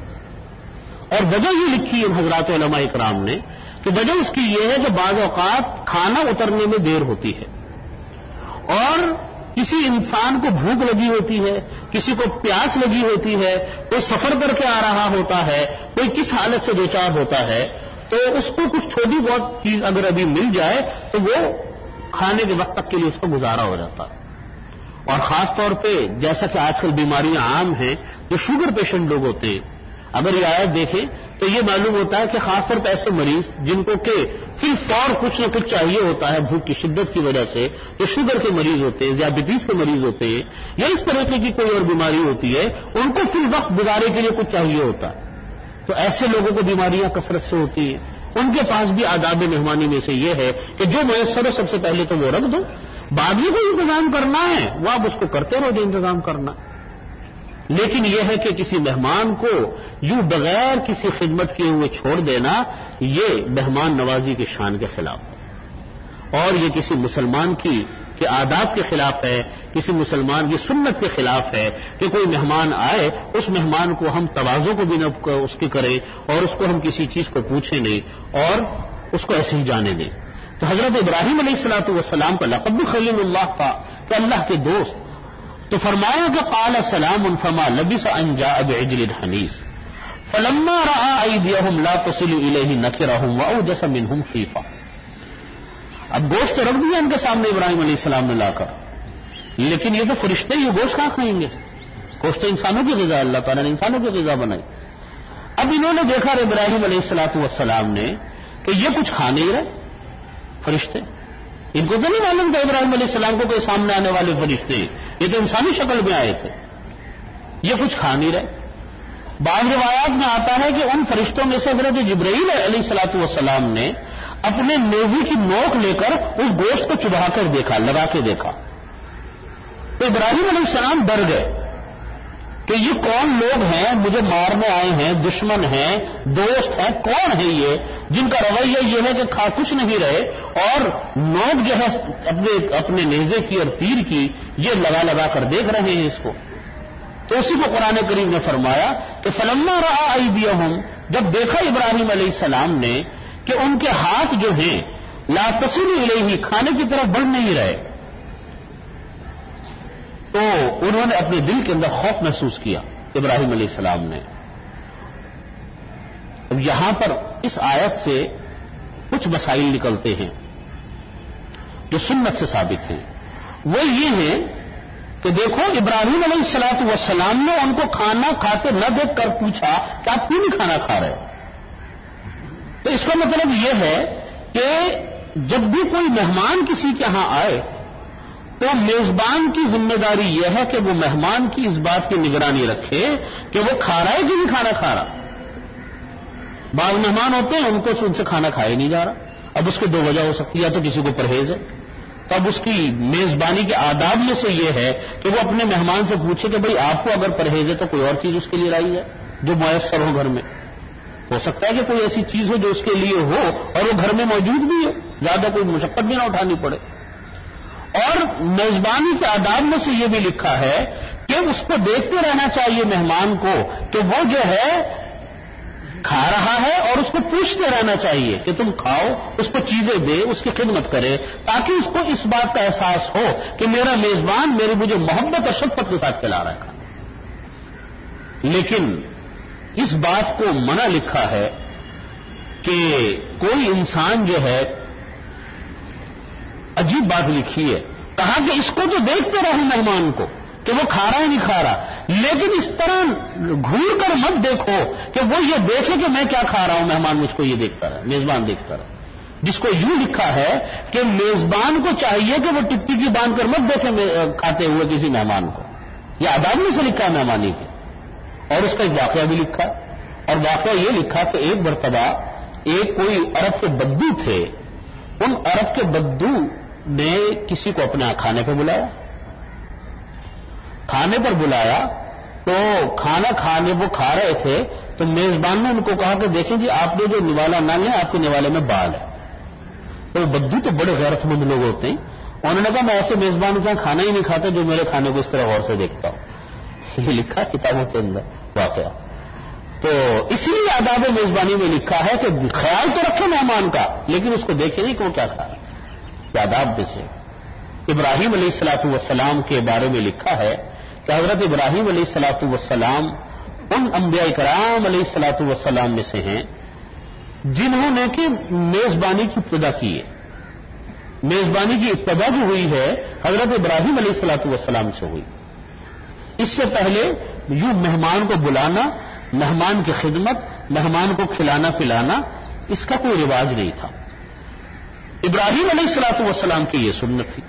اور وجہ یہ لکھی ہے حضرات علماء اکرام نے کہ وجہ اس کی یہ ہے کہ بعض اوقات کھانا اترنے میں دیر ہوتی ہے، اور کسی انسان کو بھوک لگی ہوتی ہے، کسی کو پیاس لگی ہوتی ہے، کوئی سفر کر کے آ رہا ہوتا ہے، کوئی کس حالت سے دوچار ہوتا ہے، تو اس کو کچھ چھوٹی بہت چیز اگر ابھی مل جائے تو وہ کھانے کے وقت تک کے لیے اس کا گزارا ہو جاتا ہے۔ اور خاص طور پہ جیسا کہ آج کل بیماریاں عام ہیں، جو شوگر پیشنٹ لوگ ہوتے ہیں، اگر یہ آیت دیکھیں تو یہ معلوم ہوتا ہے کہ خاص طور پہ ایسے مریض جن کو کہ پھر فور کچھ نہ کچھ چاہیے ہوتا ہے بھوک کی شدت کی وجہ سے، جو شوگر کے مریض ہوتے ہیں، ذیابیطیز کے مریض ہوتے ہیں، یا اس طرح کی کوئی اور بیماری ہوتی ہے، ان کو پھر وقت گزارے کے لیے کچھ چاہیے ہوتا ہے، تو ایسے لوگوں کو بیماریاں کثرت سے ہوتی ہیں۔ ان کے پاس بھی آداب مہمانی میں سے یہ ہے کہ جو میسر ہو سب سے پہلے تو وہ رکھ دو، بعد میں کوئی انتظام کرنا ہے وہ آپ اس کو کرتے رہو جو انتظام کرنا۔ لیکن یہ ہے کہ کسی مہمان کو یوں بغیر کسی خدمت کیے ہوئے چھوڑ دینا، یہ مہمان نوازی کی شان کے خلاف ہے، اور یہ کسی مسلمان کے آداب کے خلاف ہے، کسی مسلمان کی سنت کے خلاف ہے کہ کوئی مہمان آئے، اس مہمان کو ہم تواضع کو بھی نہ اس کی کریں اور اس کو ہم کسی چیز کو پوچھیں نہیں اور اس کو ایسے ہی جانے دیں۔ تو حضرت ابراہیم علیہ الصلوۃ والسلام کا لقب بھی خلیل اللہ تھا کہ اللہ کے دوست، تو فرمایا کہ قال سلام فما لبث ان جاء بعجل حنیذ فلما راى ایدیهم لا تصل الیہ نکرهم واوجس منهم خیفہ۔ اب گوشت رکھ دیا ان کے سامنے ابراہیم علیہ السلام نے لا کر، لیکن یہ تو فرشتے یہ گوشت کہاں کھائیں گے؟ گوشت انسانوں کی غذا، اللہ تعالیٰ نے انسانوں کی غذا بنائی۔ اب انہوں نے دیکھا ابراہیم علیہ الصلوۃ والسلام نے کہ یہ کچھ کھا نہیں رہے فرشتے، ان کو تو نہیں معلوم تھا ابراہیم علیہ السلام کو کوئی سامنے آنے والے فرشتے، یہ تو انسانی شکل میں آئے تھے، یہ کچھ کھا نہیں رہے۔ بعض روایات میں آتا ہے کہ ان فرشتوں میں سے حضرت جبرائیل علیہ الصلوۃ والسلام نے اپنے نیزے کی نوک لے کر اس گوشت کو چبھا کر دیکھا، لگا کے دیکھا، تو ابراہیم علیہ السلام ڈر گئے کہ یہ کون لوگ ہیں، مجھے مارنے آئے ہیں، دشمن ہیں، دوست ہیں، کون ہے یہ جن کا رویہ یہ ہے کہ کھا کچھ نہیں رہے اور نوک جو ہے اپنے نیزے کی اور تیر کی یہ لگا کر دیکھ رہے ہیں اس کو۔ تو اسی کو قرآن کریم نے فرمایا کہ فلما رأى ایدیہم، جب دیکھا ابراہیم علیہ السلام نے کہ ان کے ہاتھ جو ہیں لا تصل الیہ کھانے کی طرف بڑھ نہیں رہے، تو انہوں نے اپنے دل کے اندر خوف محسوس کیا ابراہیم علیہ السلام نے. اب یہاں پر اس آیت سے کچھ مسائل نکلتے ہیں جو سنت سے ثابت ہیں. وہ یہ ہے کہ دیکھو ابراہیم علیہ السلام نے ان کو کھانا کھاتے نہ دیکھ کر پوچھا کہ آپ کیوں نہیں کھانا کھا رہے؟ تو اس کا مطلب یہ ہے کہ جب بھی کوئی مہمان کسی کے ہاں آئے تو میزبان کی ذمہ داری یہ ہے کہ وہ مہمان کی اس بات کی نگرانی رکھے کہ وہ کھا رہا ہے کہ نہیں کھانا کھا رہا. بعض مہمان ہوتے ہیں ان کو ان سے کھانا کھایا نہیں جا رہا. اب اس کے دو وجہ ہو سکتی ہے، یا تو کسی کو پرہیز ہے، تو اب اس کی میزبانی کے آداب میں سے یہ ہے کہ وہ اپنے مہمان سے پوچھے کہ بھئی آپ کو اگر پرہیز ہے تو کوئی اور چیز اس کے لیے لائی ہے جو میسر ہو گھر میں. ہو سکتا ہے کہ کوئی ایسی چیز ہو جو اس کے لیے ہو اور وہ گھر میں موجود بھی ہے، زیادہ کوئی مشقت بھی نہ اٹھانی پڑے. اور میزبانی کے آداب میں سے یہ بھی لکھا ہے کہ اس کو دیکھتے رہنا چاہیے مہمان کو کہ وہ جو ہے کھا رہا ہے، اور اس کو پوچھتے رہنا چاہیے کہ تم کھاؤ، اس کو چیزیں دے، اس کی خدمت کرے، تاکہ اس کو اس بات کا احساس ہو کہ میرا میزبان مجھے محبت اور شفقت کے ساتھ کھلا رہا ہے. لیکن اس بات کو منع لکھا ہے کہ کوئی انسان جو ہے، عجیب بات لکھی ہے، کہا کہ اس کو تو دیکھتے رہو مہمان کو کہ وہ کھا رہا ہے نہیں کھا رہا، لیکن اس طرح گھور کر مت دیکھو کہ وہ یہ دیکھے کہ میں کیا کھا رہا ہوں، مہمان مجھ کو یہ دیکھتا رہا، میزبان دیکھتا رہا. جس کو یوں لکھا ہے کہ میزبان کو چاہیے کہ وہ ٹپی کی باندھ کر مت دیکھے کھاتے ہوئے کسی مہمان کو. یہ آداب میں سے لکھا ہے مہمانی کے. اور اس کا ایک واقعہ بھی لکھا، اور واقعہ یہ لکھا کہ ایک مرتبہ ایک کوئی عرب کے بدو تھے، ان عرب کے بدو نے کسی کو اپنے کھانے پہ بلایا. کھانے پر بلایا تو کھانا کھانے وہ کھا رہے تھے، تو میزبان نے ان کو کہا کہ دیکھیں جی آپ نے جو نوالا نہ لیں، آپ کے نوالے میں بال ہے. تو بدو تو بڑے غیرت مند لوگ ہوتے ہیں، انہوں نے کہا میں ایسے میزبان کا کھانا ہی نہیں کھاتا جو میرے کھانے کو اس طرح غور سے دیکھتا ہوں. یہ لکھا کتابوں کے اندر واقعہ. تو اسی لیے آداب میزبانی میں لکھا ہے کہ خیال تو رکھے مہمان کا، لیکن اس کو دیکھے نہیں کہ وہ کیا کھا رہا ہے. یہ آداب میں سے ابراہیم علیہ السلام کے بارے میں لکھا ہے کہ حضرت ابراہیم علیہ السلام ان انبیاء کرام علیہ السلام میں سے ہیں جنہوں نے کہ میزبانی کی ابتدا کی ہے. میزبانی کی ابتدا جو ہوئی ہے حضرت ابراہیم علیہ السلام سے ہوئی. اس سے پہلے یوں مہمان کو بلانا، مہمان کی خدمت، مہمان کو کھلانا پلانا، اس کا کوئی رواج نہیں تھا. ابراہیم علیہ السلام کی یہ سنت تھی.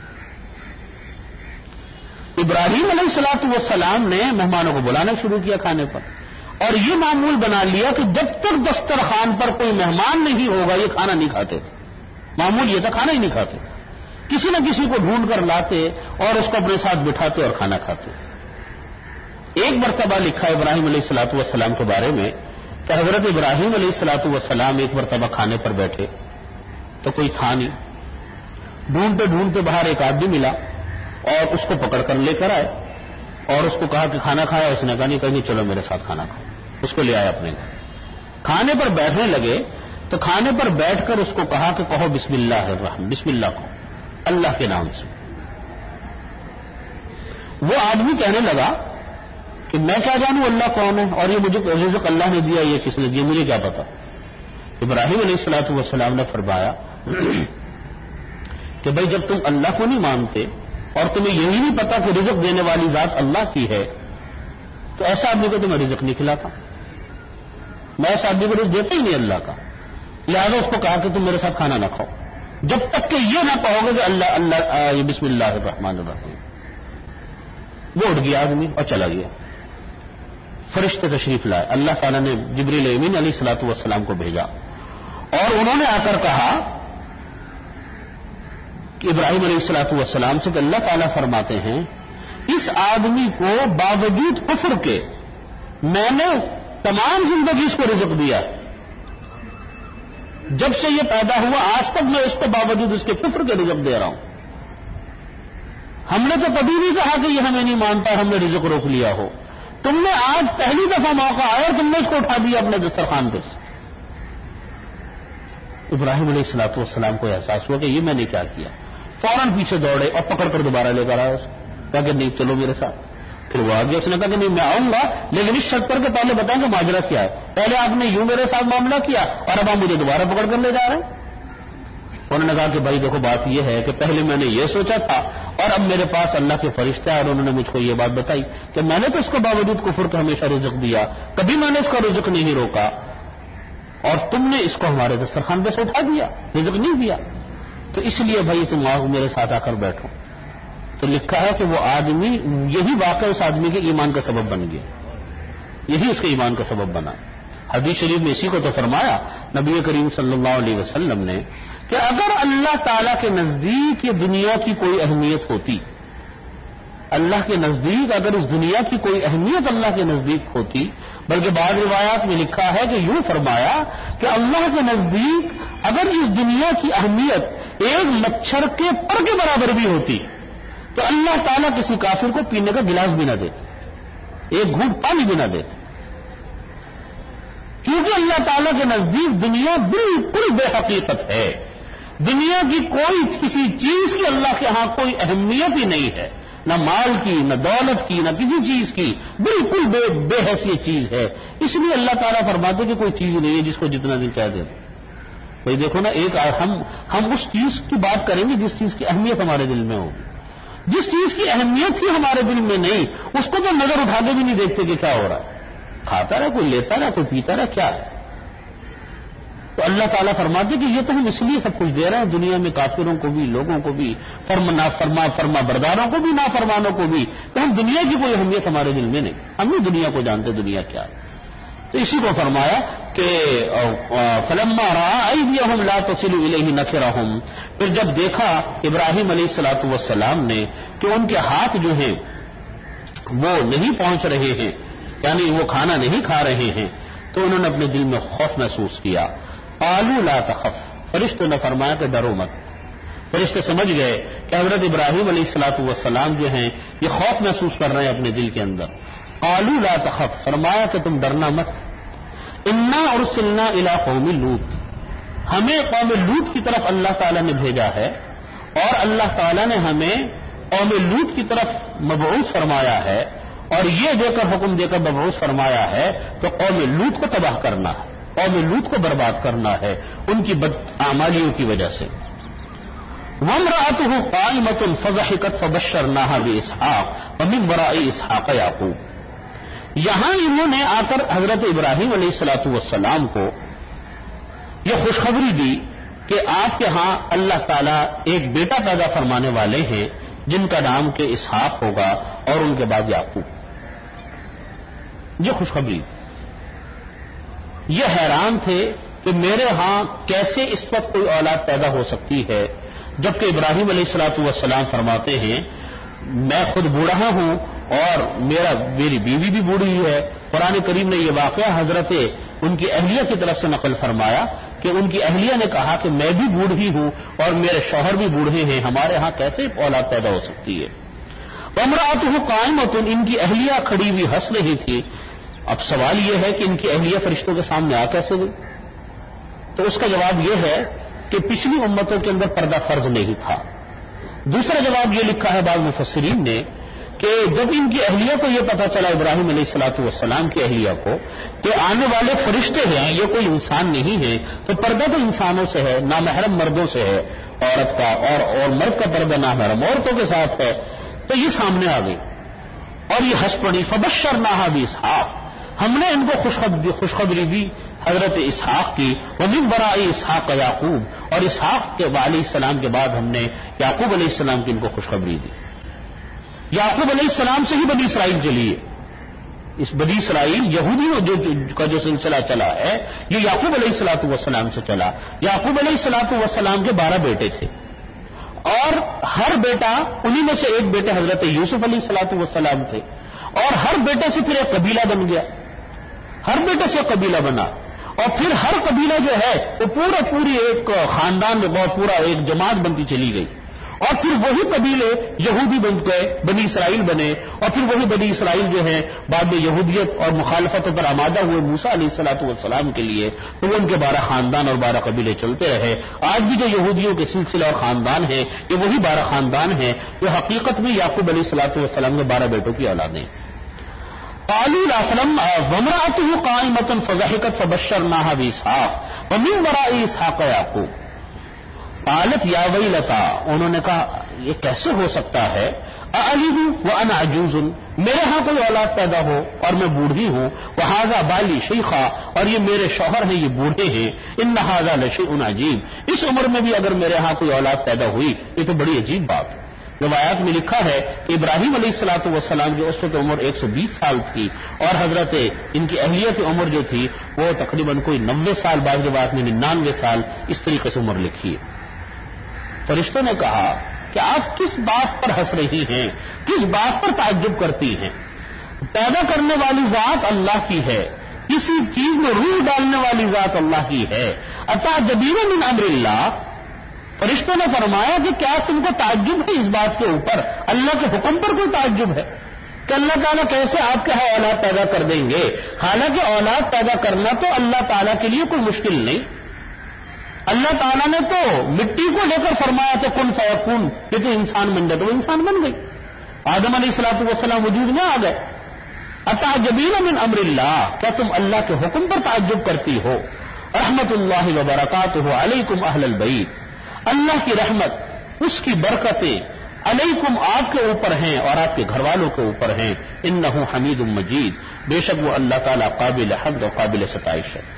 ابراہیم علیہ السلام نے مہمانوں کو بلانا شروع کیا کھانے پر، اور یہ معمول بنا لیا کہ جب تک دسترخوان پر کوئی مہمان نہیں ہوگا یہ کھانا نہیں کھاتے تھے. معمول یہ تھا کھانا ہی نہیں کھاتے، کسی نہ کسی کو ڈھونڈ کر لاتے اور اس کو اپنے ساتھ بٹھاتے اور کھانا کھاتے. ایک مرتبہ لکھا ابراہیم علیہ السلام کے بارے میں کہ حضرت ابراہیم علیہ السلام ایک مرتبہ کھانے پر بیٹھے تو کوئی تھا نہیں. ڈھونڈتے ڈھونڈتے باہر ایک آدمی ملا اور اس کو پکڑ کر لے کر آئے اور اس کو کہا کہ کھانا کھایا؟ اس نے کہا نہیں. کہیں چلو میرے ساتھ کھانا کھاؤ. اس کو لے آیا اپنے گھر. کھانے پر بیٹھنے لگے تو کھانے پر بیٹھ کر اس کو کہا کہ کہو بسم اللہ الرحمن، بسم اللہ کو، اللہ کے نام سے. وہ آدمی کہنے لگا کہ میں کیا جانوں اللہ کون ہے، اور یہ مجھے رزق اللہ نے دیا، یہ کس نے دیا، مجھے کیا پتا. ابراہیم علیہ السلام نے فرمایا کہ بھائی جب تم اللہ کو نہیں مانتے اور تمہیں یہی نہیں پتا کہ رزق دینے والی ذات اللہ کی ہے، تو ایسا آدمی کو تمہیں رزق نہیں کھلاتا. میں ایسا آدمی کو رزق دیتا ہی نہیں اللہ کا. لہذا اس کو کہا کہ تم میرے ساتھ کھانا نہ کھاؤ جب تک کہ یہ نہ کہو گے کہ اللہ بسم اللہ الرحمن الرحیم. وہ اٹھ گیا آدمی اور چلا گیا. فرشتے تشریف لائے. اللہ تعالیٰ نے جبریل امین علیہ السلام کو بھیجا اور انہوں نے آ کر کہا کہ ابراہیم علیہ السلام سے کہ اللہ تعالیٰ فرماتے ہیں اس آدمی کو باوجود کفر کے میں نے تمام زندگی اس کو رزق دیا. جب سے یہ پیدا ہوا آج تک میں اس کو باوجود اس کے کفر کے رزق دے رہا ہوں. ہم نے تو کبھی نہیں کہا کہ یہ ہمیں نہیں مانتا، ہم نے رزق روک لیا ہو. تم نے آج پہلی دفعہ موقع آیا اور تم نے اس کو اٹھا دیا اپنے دسترخوان پہ. ابراہیم علیہ السلام کو احساس ہوا کہ یہ میں نے کیا کیا. فوراً پیچھے دوڑے اور پکڑ کر دوبارہ لے کر آیا اس کہا کہ نہیں چلو میرے ساتھ. پھر وہ آگے اس نے کہا کہ نہیں میں آؤں گا لیکن اس شرط پر کہ پہلے بتائیں کہ ماجرا کیا ہے. پہلے آپ نے یوں میرے ساتھ معاملہ کیا اور اب آپ مجھے دوبارہ پکڑ کر لے جا رہے ہیں. انہوں نے کہا کہ بھائی دیکھو بات یہ ہے کہ پہلے میں نے یہ سوچا تھا اور اب میرے پاس اللہ کے فرشتے اور انہوں نے مجھ کو یہ بات بتائی کہ میں نے تو اس کو باوجود کفر کے ہمیشہ رزق دیا, کبھی میں نے اس کا رزق نہیں روکا, اور تم نے اس کو ہمارے دسترخوان پہ سے اٹھا دیا, رزق نہیں دیا. تو اس لیے بھائی تم آؤ میرے ساتھ آ کر بیٹھو. تو لکھا ہے کہ وہ آدمی, یہی واقعہ اس آدمی کے ایمان کا سبب بن گیا, یہی اس کے ایمان کا سبب بنا. حدیث شریف میں اسی کو تو فرمایا نبی کریم صلی اللہ علیہ وسلم نے کہ اگر اللہ تعالی کے نزدیک یہ دنیا کی کوئی اہمیت ہوتی, اللہ کے نزدیک اگر اس دنیا کی کوئی اہمیت اللہ کے نزدیک ہوتی, بلکہ بعض روایات میں لکھا ہے کہ یوں فرمایا کہ اللہ کے نزدیک اگر اس دنیا کی اہمیت ایک مچھر کے پر کے برابر بھی ہوتی تو اللہ تعالیٰ کسی کافر کو پینے کا گلاس بھی نہ دیتے, ایک گھونٹ پانی بھی نہ دیتے. کیونکہ اللہ تعالیٰ کے نزدیک دنیا بالکل بے حقیقت ہے. دنیا کی کوئی کسی چیز کی اللہ کے ہاں کوئی اہمیت ہی نہیں ہے, نہ مال کی, نہ دولت کی, نہ کسی چیز کی, بالکل بے حیثیت چیز ہے. اس لیے اللہ تعالیٰ فرماتے کہ کوئی چیز نہیں ہے جس کو جتنا دل چاہے دے. بھائی دیکھو نا, ایک ہم اس چیز کی بات کریں گے جس چیز کی اہمیت ہمارے دل میں ہوگی. جس چیز کی اہمیت ہی ہمارے دل میں نہیں, اس کو تو نظر اٹھا کے بھی نہیں دیکھتے کہ کیا ہو رہا ہے. کھاتا رہا, کوئی لیتا رہا, کوئی پیتا رہا, کیا ہے. تو اللہ تعالیٰ فرماتے کہ یہ تو ہم اس لیے سب کچھ دے رہے ہیں دنیا میں کافروں کو بھی, لوگوں کو بھی, فرما برداروں کو بھی, نافرمانوں کو بھی, کہ ہم دنیا کی کوئی اہمیت ہمارے دل میں نہیں, ہم نہیں دنیا کو جانتے دنیا کیا ہے. تو اسی کو فرمایا کہ فلما رأى أيديهم لا تصل إليه نكرهم, پھر جب دیکھا ابراہیم علیہ الصلوۃ والسلام نے کہ ان کے ہاتھ جو ہیں وہ نہیں پہنچ رہے ہیں, یعنی وہ کھانا نہیں کھا رہے ہیں, تو انہوں نے اپنے دل میں خوف محسوس کیا. قالوا لا تخف, فرشتوں نے فرمایا کہ ڈرو مت. فرشتے سمجھ گئے کہ حضرت ابراہیم علیہ الصلوۃ والسلام جو ہیں یہ خوف محسوس کر رہے ہیں اپنے دل کے اندر. قالوا لا تخف, فرمایا کہ تم ڈرنا مت. انا ارسلنا الى قوم لوط, ہمیں قوم لوط کی طرف اللہ تعالیٰ نے بھیجا ہے, اور اللہ تعالیٰ نے ہمیں قوم لوط کی طرف مبعوث فرمایا ہے, اور یہ دے کر حکم دے کر مبعوث فرمایا ہے کہ قوم لوط کو تباہ کرنا ہے, قوم لوط کو برباد کرنا ہے ان کی بدعمالیوں کی وجہ سے. وامرأته قائمة فضحكت فبشرناها بإسحاق ومن وراء إسحاق يعقوب. یہاں انہوں نے آ کر حضرت ابراہیم علیہ الصلوۃ والسلام کو یہ خوشخبری دی کہ آپ کے ہاں اللہ تعالیٰ ایک بیٹا پیدا فرمانے والے ہیں جن کا نام کہ اسحاق ہوگا اور ان کے بعد یعقوب. یہ خوشخبری. یہ حیران تھے کہ میرے ہاں کیسے اس وقت کوئی اولاد پیدا ہو سکتی ہے, جبکہ ابراہیم علیہ الصلوۃ والسلام فرماتے ہیں میں خود بوڑھا ہوں اور میری بیوی بھی بوڑھی ہے. قرآن کریم نے یہ واقعہ حضرت ان کی اہلیہ کی طرف سے نقل فرمایا کہ ان کی اہلیہ نے کہا کہ میں بھی بوڑھی ہوں اور میرے شوہر بھی بوڑھے ہیں, ہمارے ہاں کیسے اولاد پیدا ہو سکتی ہے. وامرأته قائمة, ان کی اہلیہ کھڑی ہوئی ہنس رہی تھی. اب سوال یہ ہے کہ ان کی اہلیہ فرشتوں کے سامنے آ کیسے گئی؟ تو اس کا جواب یہ ہے کہ پچھلی امتوں کے اندر پردہ فرض نہیں تھا. دوسرا جواب یہ لکھا ہے بعض مفسرین نے کہ جب ان کی اہلیہ کو یہ پتا چلا, ابراہیم علیہ الصلوۃ والسلام کی اہلیہ کو, کہ آنے والے فرشتے ہیں, یہ کوئی انسان نہیں ہے, تو پردہ تو انسانوں سے ہے, نامحرم مردوں سے ہے عورت کا, اور مرد کا پردہ نامحرم عورتوں کے ساتھ ہے, تو یہ سامنے آ گئی اور یہ ہنس پڑی. فبشرناها باسحاق, ہم نے ان کو خوشخبری دی حضرت اسحاق کی. ومن وراء اسحاق یعقوب, اور اسحاق کے علیہ السلام کے بعد ہم نے یعقوب علیہ السلام کی ان کو خوشخبری دی. یعقوب علیہ السلام سے ہی بنی اسرائیل چلی ہے. اس بنی اسرائیل یہودیوں کا جو سلسلہ چلا ہے یہ یعقوب علیہ الصلوۃ والسلام سے چلا. یعقوب علیہ الصلوۃ والسلام کے 12 بیٹے تھے, اور ہر بیٹا انہی میں سے ایک بیٹے حضرت یوسف علیہ الصلوۃ والسلام تھے, اور ہر بیٹے سے پھر ایک قبیلہ بن گیا, ہر بیٹے سے قبیلہ بنا, اور پھر ہر قبیلہ جو ہے وہ پوری ایک خاندان میں پورا ایک جماعت بنتی چلی گئی, اور پھر وہی قبیلے یہودی بن گئے، بنی اسرائیل بنے، اور پھر وہی بنی اسرائیل جو ہیں بعد میں یہودیت اور مخالفتوں پر آمادہ ہوئے موسیٰ علیہ الصلوۃ والسلام کے لیے، تو وہ ان کے 12 خاندان اور 12 قبیلے چلتے رہے۔ آج بھی جو یہودیوں کے سلسلہ اور خاندان ہیں یہ وہی 12 خاندان ہیں جو حقیقت میں یعقوب علیہ الصلوۃ والسلام کے 12 بیٹوں کی اولادیں۔ قالوا لا فلما وامرأته قائمة فضحكت فبشرناها بإسحاق ومن وراء إسحاق يعقوب قالت یا ویلتا، انہوں نے کہا یہ کیسے ہو سکتا ہے، اَأَلِدُ وَأَنَا عَجُوزٌ، میرے ہاں کوئی اولاد پیدا ہو اور میں بوڑھی ہوں، وَهَذَا بَالِي شَيْخًا، اور یہ میرے شوہر ہیں یہ بوڑھے ہیں، إِنَّ هَذَا لَشَيْءٌ عَجِيبٌ، اس عمر میں بھی اگر میرے ہاں کوئی اولاد پیدا ہوئی یہ تو بڑی عجیب بات ہے۔ روایات میں لکھا ہے کہ ابراہیم علیہ الصلوۃ والسلام کی اس وقت عمر 120 سال تھی، اور حضرت ان کی اہلیہ کی عمر جو تھی وہ تقریباً کوئی 90 سال، بعض روایات میں 99 سال، اس طریقے سے عمر لکھی ہے۔ فرشتوں نے کہا کہ آپ کس بات پر ہنس رہی ہیں، کس بات پر تعجب کرتی ہیں؟ پیدا کرنے والی ذات اللہ کی ہے، کسی چیز میں روح ڈالنے والی ذات اللہ کی ہے۔ اتعجبین من امر اللہ، فرشتوں نے فرمایا کہ کیا تم کو تعجب ہے اس بات کے اوپر، اللہ کے حکم پر کوئی تعجب ہے کہ اللہ تعالیٰ کیسے آپ کے ہاں اولاد پیدا کر دیں گے؟ حالانکہ اولاد پیدا کرنا تو اللہ تعالیٰ کے لیے کوئی مشکل نہیں۔ اللہ تعالیٰ نے تو مٹی کو لے کر فرمایا تو کن فیکون، یہ تو انسان بن جائے، تو وہ انسان بن گئی، آدم علیہ الصلوۃ والسلام وجود میں آ گئے۔ اتعجبین من امر اللہ، کیا تم اللہ کے حکم پر تعجب کرتی ہو؟ رحمت اللہ وبرکاتہ علیکم اہل البیت، اللہ کی رحمت، اس کی برکتیں علیکم آپ کے اوپر ہیں اور آپ کے گھر والوں کے اوپر ہیں، انہ حمید مجید، بے شک وہ اللہ تعالیٰ قابل حمد اور قابل ستائش ہے۔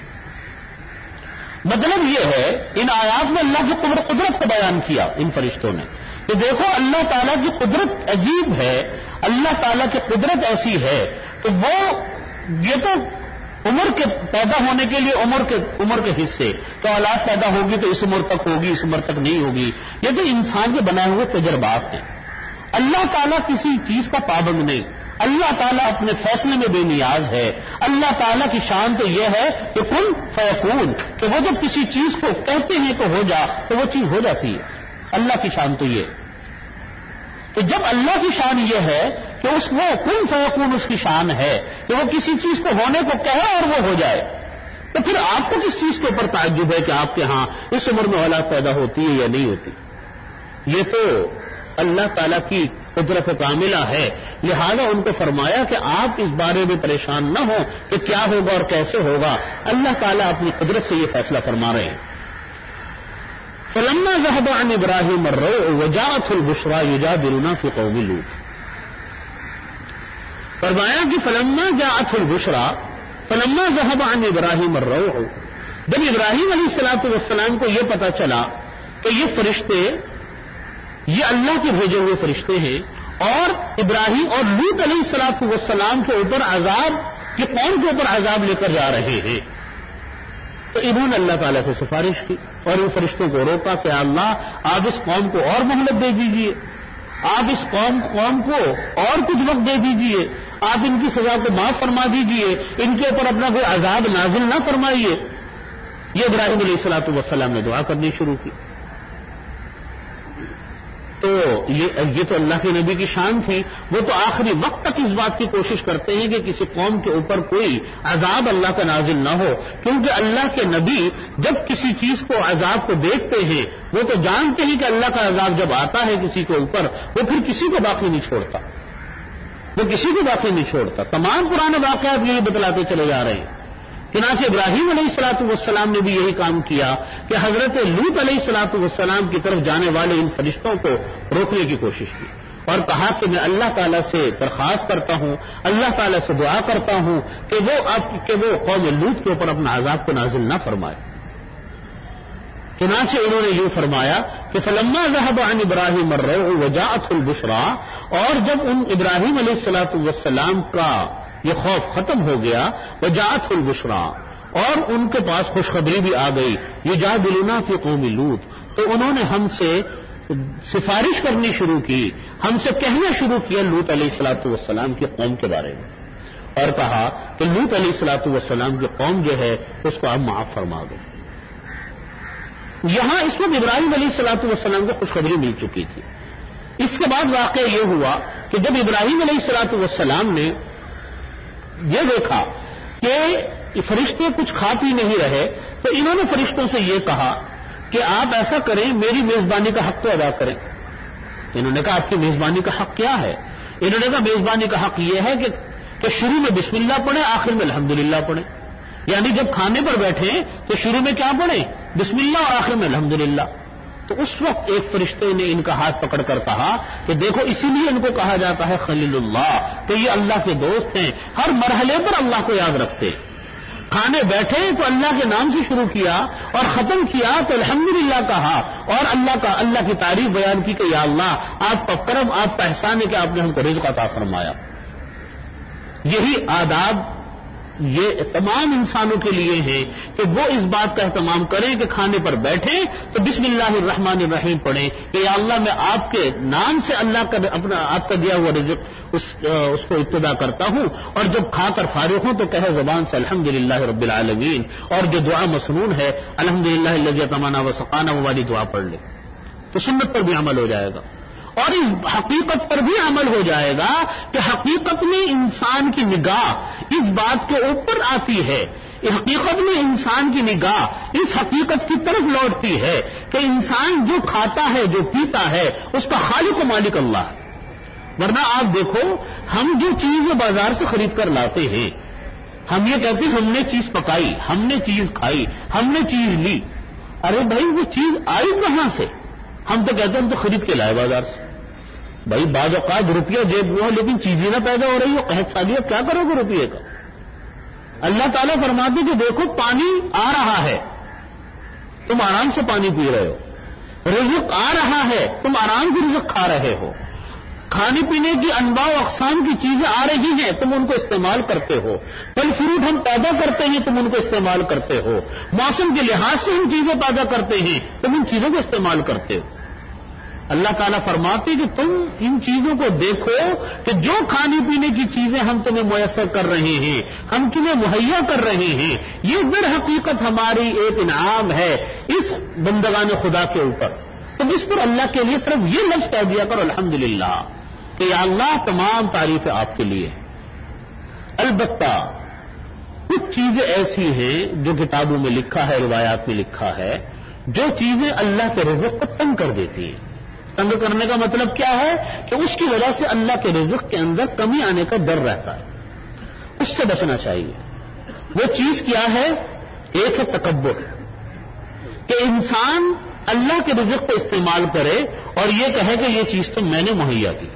مطلب یہ ہے ان آیات میں اللہ کی قدرت کو بیان کیا ان فرشتوں نے کہ دیکھو اللہ تعالیٰ کی قدرت عجیب ہے، اللہ تعالیٰ کی قدرت ایسی ہے، تو وہ یہ تو عمر کے پیدا ہونے کے لیے عمر کے حصے، تو اولاد پیدا ہوگی تو اس عمر تک ہوگی، اس عمر تک نہیں ہوگی، یہ تو انسان کے بنائے ہوئے تجربات ہیں۔ اللہ تعالیٰ کسی چیز کا پابند نہیں، اللہ تعالیٰ اپنے فیصلے میں بے نیاز ہے۔ اللہ تعالیٰ کی شان تو یہ ہے کہ کن فیکون، کہ وہ جب کسی چیز کو کہتے ہیں کہ ہو جا تو وہ چیز ہو جاتی ہے، اللہ کی شان تو یہ۔ تو جب اللہ کی شان یہ ہے کہ وہ کن فیکون اس کی شان ہے کہ وہ کسی چیز کو ہونے کو کہے اور وہ ہو جائے، تو پھر آپ کو کس چیز کے اوپر تعجب ہے کہ آپ کے ہاں اس عمر میں اولاد پیدا ہوتی ہے یا نہیں ہوتی؟ یہ تو اللہ تعالیٰ کی قدرت کاملہ ہے، لہذا ان کو فرمایا کہ آپ اس بارے میں پریشان نہ ہو کہ کیا ہوگا اور کیسے ہوگا، اللہ تعالیٰ اپنی قدرت سے یہ فیصلہ فرما رہے ہیں۔ فلما ذهب عن ابراہیم الروع وجاءته البشرى يجادلنا في قوم لوط، فرمایا کہ فلما جاءته البشرى، فلما ذهب عن ابراہیم الروع، جب ابراہیم علیہ الصلوۃ والسلام کو یہ پتا چلا کہ یہ فرشتے یہ اللہ کے بھیجے ہوئے فرشتے ہیں اور ابراہیم اور لوط علیہ الصلوۃ والسلام کے اوپر عذاب کی قوم کے اوپر عذاب لے کر جا رہے ہیں، تو انہوں نے اللہ تعالیٰ سے سفارش کی اور ان فرشتوں کو روکا کہ اللہ آپ اس قوم کو اور مہلت دے دیجیے، آپ اس قوم کو اور کچھ وقت دے دیجیے، آپ ان کی سزا کو معاف فرما دیجیے، ان کے اوپر اپنا کوئی عذاب نازل نہ فرمائیے۔ یہ ابراہیم علیہ الصلوۃ والسلام نے دعا کرنی شروع کی۔ تو یہ تو اللہ کے نبی کی شان تھی، وہ تو آخری وقت تک اس بات کی کوشش کرتے ہیں کہ کسی قوم کے اوپر کوئی عذاب اللہ کا نازل نہ ہو، کیونکہ اللہ کے نبی جب کسی چیز کو عذاب کو دیکھتے ہیں وہ تو جانتے ہیں کہ اللہ کا عذاب جب آتا ہے کسی کے اوپر وہ پھر کسی کو باقی نہیں چھوڑتا، وہ کسی کو باقی نہیں چھوڑتا۔ تمام پرانے واقعات یہی بتلاتے چلے جا رہے ہیں۔ چنانچہ ابراہیم علیہ الصلوۃ والسلام نے بھی یہی کام کیا کہ حضرت لوط علیہ الصلوۃ والسلام کی طرف جانے والے ان فرشتوں کو روکنے کی کوشش کی اور کہا کہ میں اللہ تعالیٰ سے درخواست کرتا ہوں، اللہ تعالیٰ سے دعا کرتا ہوں کہ وہ قوم لوط کے اوپر اپنا عذاب کو نازل نہ فرمائے۔ چنانچہ انہوں نے یوں فرمایا کہ فلما ذهب عن ابراہیم الروع وجاءته البشرى، اور جب ان ابراہیم علیہ الصلوۃ والسلام کا یہ خوف ختم ہو گیا، وجاءته البشرى، اور ان کے پاس خوشخبری بھی آ گئی، یجادلنا فی قوم لوط، تو انہوں نے ہم سے سفارش کرنی شروع کی، ہم سے کہنا شروع کیا لوط علیہ الصلوۃ والسلام کی قوم کے بارے میں، اور کہا کہ لوط علیہ الصلوۃ والسلام کی قوم جو ہے اس کو آپ معاف فرما دو۔ یہاں اس وقت ابراہیم علیہ الصلوۃ والسلام کو خوشخبری مل چکی تھی. اس کے بعد واقعہ یہ ہوا کہ جب ابراہیم علیہ الصلوۃ والسلام نے یہ دیکھا کہ فرشتے کچھ کھا پی نہیں رہے تو انہوں نے فرشتوں سے یہ کہا کہ آپ ایسا کریں، میری میزبانی کا حق تو ادا کریں. انہوں نے کہا آپ کی میزبانی کا حق کیا ہے؟ انہوں نے کہا میزبانی کا حق یہ ہے کہ شروع میں بسم اللہ پڑھیں، آخر میں الحمدللہ پڑھیں. یعنی جب کھانے پر بیٹھیں تو شروع میں کیا پڑھیں؟ بسم اللہ، اور آخر میں الحمدللہ. تو اس وقت ایک فرشتے نے ان کا ہاتھ پکڑ کر کہا کہ دیکھو اسی لیے ان کو کہا جاتا ہے خلیل اللہ، کہ یہ اللہ کے دوست ہیں، ہر مرحلے پر اللہ کو یاد رکھتے. کھانے بیٹھے تو اللہ کے نام سے شروع کیا اور ختم کیا تو الحمدللہ کہا اور اللہ کی تعریف بیان کی کہ یا اللہ آپ کا کرم، آپ کا احسان ہے کہ آپ نے ہم کو رزق عطا فرمایا. یہی آداب یہ تمام انسانوں کے لیے ہیں کہ وہ اس بات کا اہتمام کریں کہ کھانے پر بیٹھیں تو بسم اللہ الرحمن الرحیم پڑھیں کہ یا اللہ میں آپ کے نام سے آپ کا دیا ہوا رزق اس کو ابتدا کرتا ہوں، اور جب کھا کر فارغ ہوں تو کہے زبان سے الحمدللہ رب العالمین، اور جو دعا مسنون ہے الحمدللہ الذی اطعمنا وسقانا وہ والی دعا پڑھ لے. تو سنت پر بھی عمل ہو جائے گا اور اس حقیقت پر بھی عمل ہو جائے گا کہ حقیقت میں انسان کی نگاہ اس بات کے اوپر آتی ہے، حقیقت میں انسان کی نگاہ اس حقیقت کی طرف لوٹتی ہے کہ انسان جو کھاتا ہے، جو پیتا ہے، اس کا خالق و مالک اللہ ہے. ورنہ آپ دیکھو ہم جو چیز بازار سے خرید کر لاتے ہیں، ہم یہ کہتے ہیں ہم نے چیز پکائی، ہم نے چیز کھائی، ہم نے چیز لی. ارے بھائی وہ چیز آئی کہاں سے؟ ہم تو کہتے ہیں ہم تو خرید کے لائے بازار سے. بھائی بعض اوقات روپیہ جیب میں ہو لیکن چیز ہی نہ پیدا ہو رہی ہو، قحط سالی ہو، کیا کرو گے روپیے کا؟ اللہ تعالیٰ فرماتے کہ دیکھو پانی آ رہا ہے، تم آرام سے پانی پی رہے ہو، رزق آ رہا ہے، تم آرام سے رزق کھا رہے ہو، کھانے پینے کی انواع و اقسام کی چیزیں آ رہی ہیں، تم ان کو استعمال کرتے ہو، پھل فروٹ ہم پیدا کرتے ہیں، تم ان کو استعمال کرتے ہو، موسم کے لحاظ سے ہم چیزیں پیدا کرتے ہیں، تم ان چیزوں کو استعمال کرتے ہو. اللہ تعالیٰ فرماتے کہ تم ان چیزوں کو دیکھو کہ جو کھانے پینے کی چیزیں ہم تمہیں میسر کر رہے ہیں، ہم تمہیں مہیا کر رہے ہیں، یہ در حقیقت ہماری ایک انعام ہے اس بندگان خدا کے اوپر. تم اس پر اللہ کے لیے صرف یہ لفظ کہہ دیا کرو الحمدللہ کہ یا اللہ تمام تعریفیں آپ کے لیے. البتہ کچھ چیزیں ایسی ہیں جو کتابوں میں لکھا ہے، روایات میں لکھا ہے، جو چیزیں اللہ کے رزق کو تنگ کر دیتی ہیں. تنگ کرنے کا مطلب کیا ہے کہ اس کی وجہ سے اللہ کے رزق کے اندر کمی آنے کا ڈر رہتا ہے، اس سے بچنا چاہیے. وہ چیز کیا ہے؟ ایک ہے تکبر، کہ انسان اللہ کے رزق کو استعمال کرے اور یہ کہے کہ یہ چیز تو میں نے مہیا کی،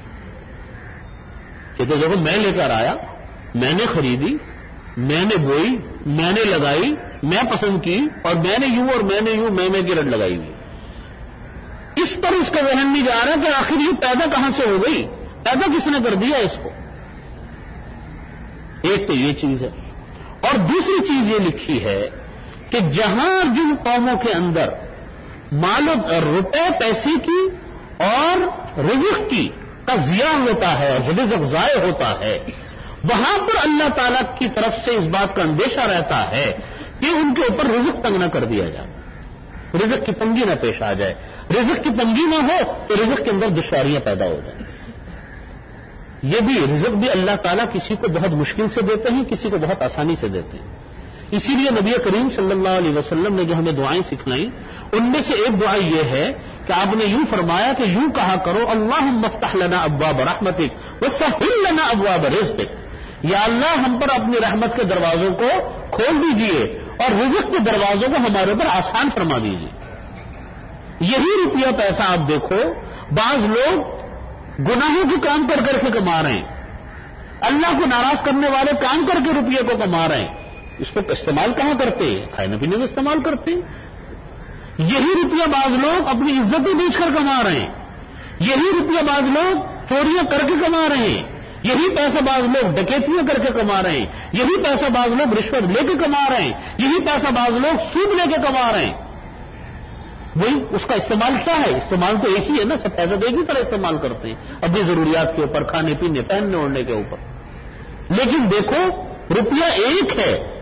کہ تو دیکھو میں لے کر آیا، میں نے خریدی، میں نے بوئی، میں نے لگائی، میں پسند کی، اور میں نے یوں اور میں نے یوں میں کی رٹ لگائی ہوئی. اس پر اس کا ذہن نہیں جا رہا کہ آخر یہ پیدا کہاں سے ہو گئی، پیدا کس نے کر دیا اس کو. ایک تو یہ چیز ہے، اور دوسری چیز یہ لکھی ہے کہ جہاں جن قوموں کے اندر مال و روپے پیسے کی اور رزق کی کا ضیاع ہوتا ہے اور رزق ضائع ہوتا ہے، وہاں پر اللہ تعالیٰ کی طرف سے اس بات کا اندیشہ رہتا ہے کہ ان کے اوپر رزق تنگ نہ کر دیا جائے، رزق کی تنگی نہ پیش آ جائے. رزق کی تنگی نہ ہو تو رزق کے اندر دشواریاں پیدا ہو جائیں. یہ بھی رزق بھی اللہ تعالیٰ کسی کو بہت مشکل سے دیتے ہیں، کسی کو بہت آسانی سے دیتے ہیں. اسی لیے نبی کریم صلی اللہ علیہ وسلم نے جو ہمیں دعائیں سکھلائیں ان میں سے ایک دعا یہ ہے کہ آپ نے یوں فرمایا کہ یوں کہا کرو اللہم افتح لنا ابواب رحمتک وسہل لنا ابواب رزقک. یا اللہ ہم پر اپنی رحمت کے دروازوں کو کھول دیجئے اور رزق کے دروازوں کو ہمارے اوپر آسان فرما دیجیے. یہی روپیہ پیسہ آپ دیکھو، بعض لوگ گناہوں کے کام کر کے کما رہے ہیں، اللہ کو ناراض کرنے والے کام کر کے روپیے کو کما رہے ہیں. اس کو استعمال کہاں کرتے ہیں؟ کھانے پینے میں استعمال کرتے ہیں. یہی روپیہ بعض لوگ اپنی عزتیں بیچ کر کما رہے ہیں، یہی روپیہ بعض لوگ چوریاں کر کے کما رہے ہیں، یہی پیسہ بعض لوگ ڈکیتیاں کر کے کما رہے ہیں، یہی پیسہ بعض لوگ رشوت لے کے کما رہے ہیں، یہی پیسہ بعض لوگ سود لے کے کما رہے ہیں. وہی اس کا استعمال کیا ہے؟ استعمال تو ایک ہی ہے نا، سب پیسہ ایک ہی طرح استعمال کرتے ہیں اپنی ضروریات کے اوپر، کھانے پینے پہننے اوڑھنے کے اوپر. لیکن دیکھو روپیہ ایک ہے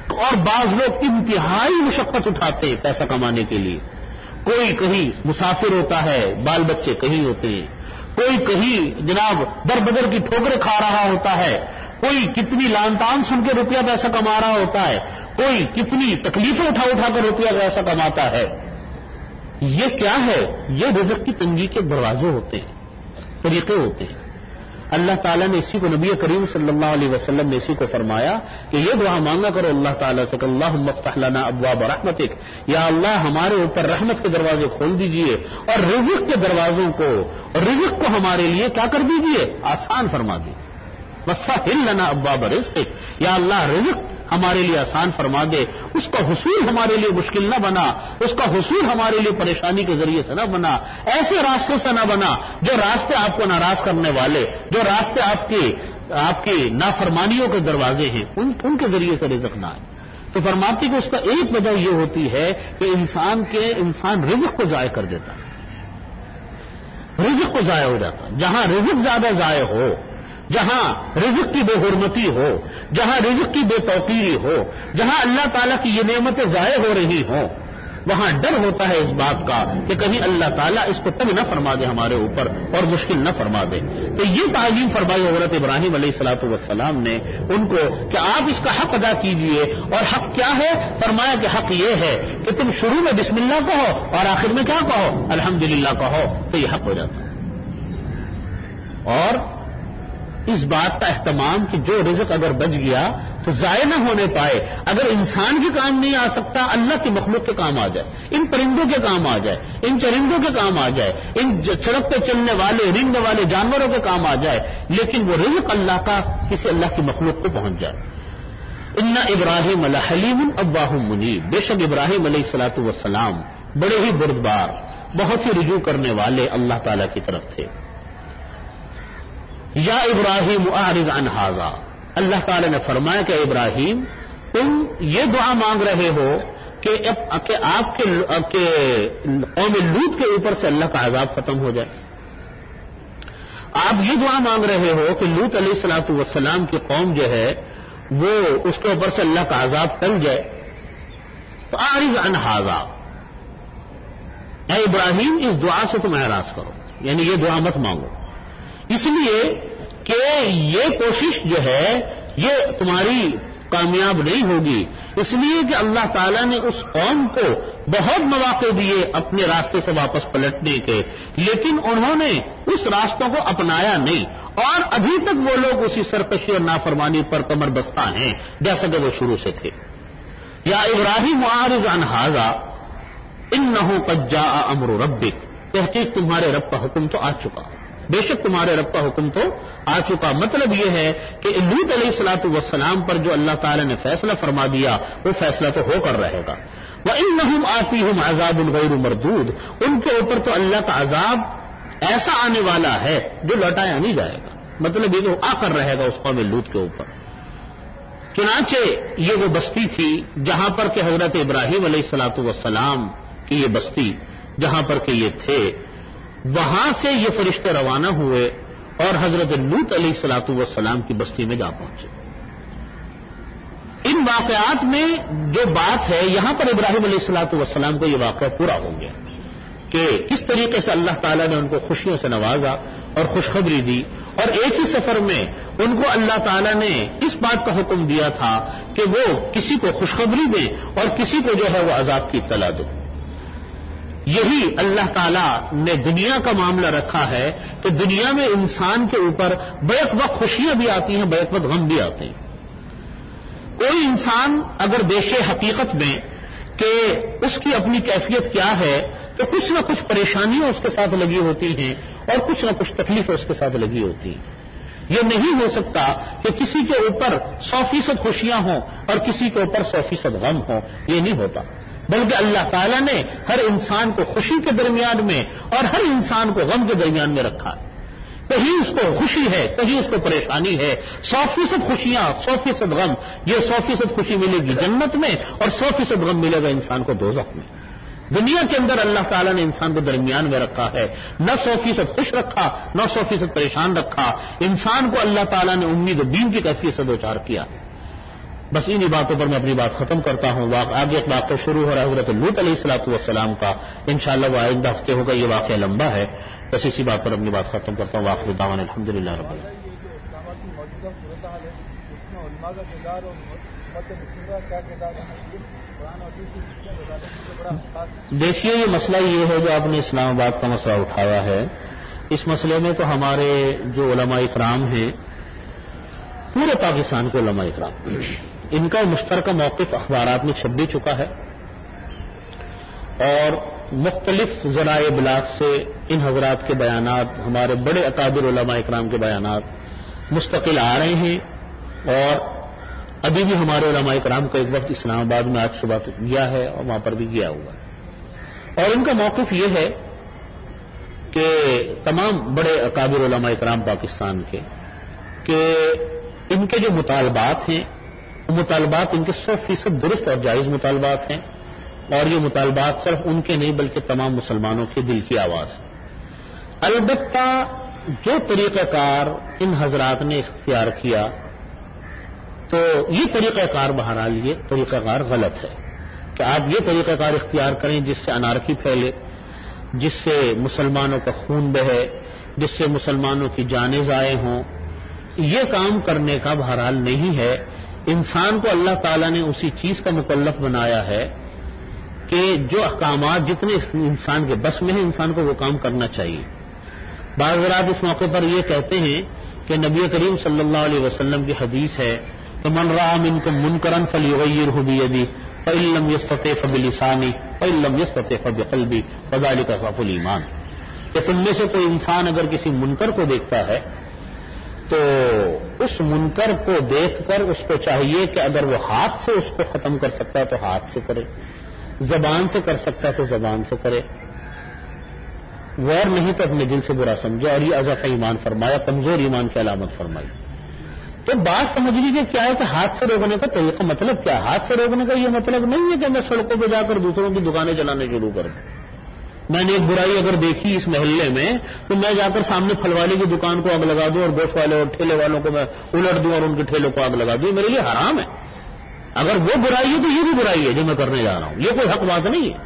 اور بعض لوگ انتہائی مشقت اٹھاتے ہیں پیسہ کمانے کے لیے. کوئی کہیں مسافر ہوتا ہے، بال بچے کہیں ہوتے ہیں، کوئی کہیں جناب در بدر کی ٹھوکریں کھا رہا ہوتا ہے، کوئی کتنی لان تان سن کے روپیہ پیسہ کما رہا ہوتا ہے، کوئی کتنی تکلیفیں اٹھا اٹھا کر روپیہ پیسہ کماتا ہے. یہ کیا ہے؟ یہ رزق کی تنگی کے دروازے ہوتے ہیں، طریقے ہوتے ہیں. اللہ تعالیٰ نے اسی کو نبی کریم صلی اللہ علیہ وسلم نے اسی کو فرمایا کہ یہ دعا مانگا کرو اللہ تعالیٰ سے کہ اللہم افتح لنا ابواب رحمتک، یا اللہ ہمارے اوپر رحمت کے دروازے کھول دیجئے اور رزق کے دروازوں کو اور رزق کو ہمارے لیے کیا کر دیجئے؟ آسان فرما دیجئے. وسہل لنا ابواب رزقک، یا اللہ رزق ہمارے لیے آسان فرما دے، اس کا حصول ہمارے لیے مشکل نہ بنا، اس کا حصول ہمارے لیے پریشانی کے ذریعے سے نہ بنا، ایسے راستوں سے نہ بنا جو راستے آپ کو ناراض کرنے والے، جو راستے آپ کی نافرمانیوں کے دروازے ہیں، ان کے ذریعے سے رزق نہ آئے. تو فرماتے کہ اس کا ایک وجہ یہ ہوتی ہے کہ انسان رزق کو ضائع کر دیتا ہے، رزق کو ضائع ہو جاتا ہے. جہاں رزق زیادہ ضائع ہو، جہاں رزق کی بے حرمتی ہو، جہاں رزق کی بے توقیری ہو، جہاں اللہ تعالیٰ کی یہ نعمتیں ضائع ہو رہی ہوں، وہاں ڈر ہوتا ہے اس بات کا کہ کہیں اللہ تعالیٰ اس کو تنگ نہ فرما دے ہمارے اوپر اور مشکل نہ فرما دے. تو یہ تعلیم فرمائی حضرت ابراہیم علیہ الصلوۃ والسلام نے ان کو کہ آپ اس کا حق ادا کیجئے. اور حق کیا ہے؟ فرمایا کہ حق یہ ہے کہ تم شروع میں بسم اللہ کہو اور آخر میں کیا کہو؟ الحمدللہ کہو، تو یہ حق ہو جاتا ہے. اور اس بات کا اہتمام کہ جو رزق اگر بچ گیا تو ضائع نہ ہونے پائے. اگر انسان کے کام نہیں آ سکتا، اللہ کی مخلوق کے کام آ جائے، ان پرندوں کے کام آ جائے، ان چرندوں کے کام آ جائے، ان سڑک پہ چلنے والے رنگ والے جانوروں کے کام آ جائے، لیکن وہ رزق اللہ کا کسی اللہ کی مخلوق کو پہنچ جائے. ان ابراہیم لحلیم اوہ منیب، بے شک ابراہیم علیہ الصلوۃ والسلام بڑے ہی بردبار، بہت ہی رجوع کرنے والے اللہ تعالی کی طرف تھے. یا ابراہیم اعرض عن ھذا، اللہ تعالی نے فرمایا کہ ابراہیم تم یہ دعا مانگ رہے ہو کہ آپ کے قوم لوط کے اوپر سے اللہ کا عذاب ختم ہو جائے. آپ یہ دعا مانگ رہے ہو کہ لوط علیہ الصلوۃ والسلام کی قوم جو ہے وہ اس کے اوپر سے اللہ کا عذاب ٹل جائے. تو اعرض عن ھذا، اے ابراہیم اس دعا سے تم اعراض کرو، یعنی یہ دعا مت مانگو، اس لیے کہ یہ کوشش جو ہے یہ تمہاری کامیاب نہیں ہوگی. اس لیے کہ اللہ تعالیٰ نے اس قوم کو بہت مواقع دیے اپنے راستے سے واپس پلٹنے کے، لیکن انہوں نے اس راستوں کو اپنایا نہیں، اور ابھی تک وہ لوگ اسی سرکشی اور نافرمانی پر کمر بستہ ہیں جیسا کہ وہ شروع سے تھے. یا ابراہیم اعرض عن ھذا انہ قد جاء امر ربک، تحقیق تمہارے رب کا حکم تو آ چکا، بے شک تمہارے رب کا حکم تو آ چکا. مطلب یہ ہے کہ لوط علیہ الصلوۃ والسلام پر جو اللہ تعالی نے فیصلہ فرما دیا وہ فیصلہ تو ہو کر رہے گا. وَإِنَّهُمْ آتِيهِمْ عَذَابٌ غَيْرُ مَرْدُودٌ، ان کے اوپر تو اللہ کا عذاب ایسا آنے والا ہے جو لوٹایا نہیں جائے گا. مطلب یہ تو آ کر رہے گا اس قوم لوط کے اوپر. چنانچہ یہ وہ بستی تھی جہاں پر کہ حضرت ابراہیم علیہ الصلوۃ والسلام کی یہ بستی جہاں پر کہ یہ تھے، وہاں سے یہ فرشتے روانہ ہوئے اور حضرت لوط علیہ الصلوۃ والسلام کی بستی میں جا پہنچے. ان واقعات میں جو بات ہے یہاں پر ابراہیم علیہ الصلوۃ والسلام کو یہ واقعہ پورا ہو گیا کہ کس طریقے سے اللہ تعالیٰ نے ان کو خوشیوں سے نوازا اور خوشخبری دی، اور ایک ہی سفر میں ان کو اللہ تعالیٰ نے اس بات کا حکم دیا تھا کہ وہ کسی کو خوشخبری دیں اور کسی کو جو ہے وہ عذاب کی اطلاع دیں. یہی اللہ تعالیٰ نے دنیا کا معاملہ رکھا ہے کہ دنیا میں انسان کے اوپر بیک وقت خوشیاں بھی آتی ہیں، بیک وقت غم بھی آتے ہیں. کوئی انسان اگر دیکھے حقیقت میں کہ اس کی اپنی کیفیت کیا ہے تو کچھ نہ کچھ پریشانیاں اس کے ساتھ لگی ہوتی ہیں اور کچھ نہ کچھ تکلیفیں اس کے ساتھ لگی ہوتی ہیں. یہ نہیں ہو سکتا کہ کسی کے اوپر 100% خوشیاں ہوں اور کسی کے اوپر 100% غم ہو، یہ نہیں ہوتا. بلکہ اللہ تعالیٰ نے ہر انسان کو خوشی کے درمیان میں اور ہر انسان کو غم کے درمیان میں رکھا ہے. کہیں اس کو خوشی ہے، کہیں اس کو پریشانی ہے. 100% خوشیاں، 100% غم. یہ 100% خوشی ملے گی جنت میں اور 100% غم ملے گا انسان کو دوزخ میں. دنیا کے اندر اللہ تعالیٰ نے انسان کو درمیان میں رکھا ہے، نہ 100% خوش رکھا نہ 100% پریشان رکھا. انسان کو اللہ تعالیٰ نے امید و دین کی کیفیت سے دوچار کیا. بس انہی باتوں پر میں اپنی بات ختم کرتا ہوں. آگے ایک واقعہ شروع ہو رہا ہے حضرت لوط علیہ الصلوۃ والسلام کا، انشاءاللہ وہ آئندہ ہفتے ہوگا. یہ واقعہ لمبا ہے، بس اسی بات پر اپنی بات ختم کرتا ہوں. وآخر دعوانا الحمدللہ رب العالمین. دیکھیے یہ مسئلہ یہ ہے جو آپ نے اسلام آباد کا مسئلہ اٹھایا ہے. اس مسئلے میں تو ہمارے جو علماء اکرام ہیں، پورے پاکستان کے علماء اکرام، ان کا مشترکہ موقف اخبارات میں چھپ بھی چکا ہے اور مختلف ذرائع ابلاغ سے ان حضرات کے بیانات، ہمارے بڑے اکابر علماء اکرام کے بیانات مستقل آ رہے ہیں. اور ابھی بھی ہمارے علماء اکرام کا ایک وقت اسلام آباد میں آج صبح گیا ہے اور وہاں پر بھی گیا ہوا ہے. اور ان کا موقف یہ ہے کہ تمام بڑے اکابر علماء اکرام پاکستان کے کہ ان کے جو مطالبات ہیں وہ مطالبات ان کے 100% درست اور جائز مطالبات ہیں، اور یہ مطالبات صرف ان کے نہیں بلکہ تمام مسلمانوں کے دل کی آواز ہے. البتہ جو طریقہ کار ان حضرات نے اختیار کیا تو یہ طریقہ کار بہرحال یہ طریقہ کار غلط ہے کہ آپ یہ طریقہ کار اختیار کریں جس سے انارکی پھیلے، جس سے مسلمانوں کا خون بہے، جس سے مسلمانوں کی جانیں ضائع ہوں. یہ کام کرنے کا بہرحال نہیں ہے. انسان کو اللہ تعالیٰ نے اسی چیز کا مکلف بنایا ہے کہ جو احکامات جتنے انسان کے بس میں ہیں انسان کو وہ کام کرنا چاہیے. بعض حضرات اس موقع پر یہ کہتے ہیں کہ نبی کریم صلی اللہ علیہ وسلم کی حدیث ہے کہ من رأى منکم منکرا فلیغیرہ بیدہ فإن لم یستطع فبلسانہ فإن لم یستطع فبقلبہ وذلک ضعف الایمان. کہ تم میں سے کوئی انسان اگر کسی منکر کو دیکھتا ہے تو اس منکر کو دیکھ کر اس کو چاہیے کہ اگر وہ ہاتھ سے اس کو ختم کر سکتا ہے تو ہاتھ سے کرے، زبان سے کر سکتا ہے تو زبان سے کرے، غور نہیں تو اپنے دل سے برا سمجھے. اور یہ اضعف ایمان فرمایا، کمزور ایمان کی علامت فرمائی. تو بات سمجھ لیجیے کیا ہے کہ ہاتھ سے روکنے کا طریقہ مطلب کیا؟ ہاتھ سے روکنے کا یہ مطلب نہیں ہے کہ میں سڑکوں پہ جا کر دوسروں کی دکانیں چلانے شروع کر دوں. میں نے ایک برائی اگر دیکھی اس محلے میں تو میں جا کر سامنے پھل والے کی دکان کو آگ لگا دوں اور گوشت والے اور ٹھیلے والوں کو میں الٹ دوں اور ان کے ٹھیلوں کو آگ لگا دوں. میرے لیے حرام ہے. اگر وہ برائی ہے تو یہ بھی برائی ہے جو میں کرنے جا رہا ہوں. یہ کوئی حق بات نہیں ہے.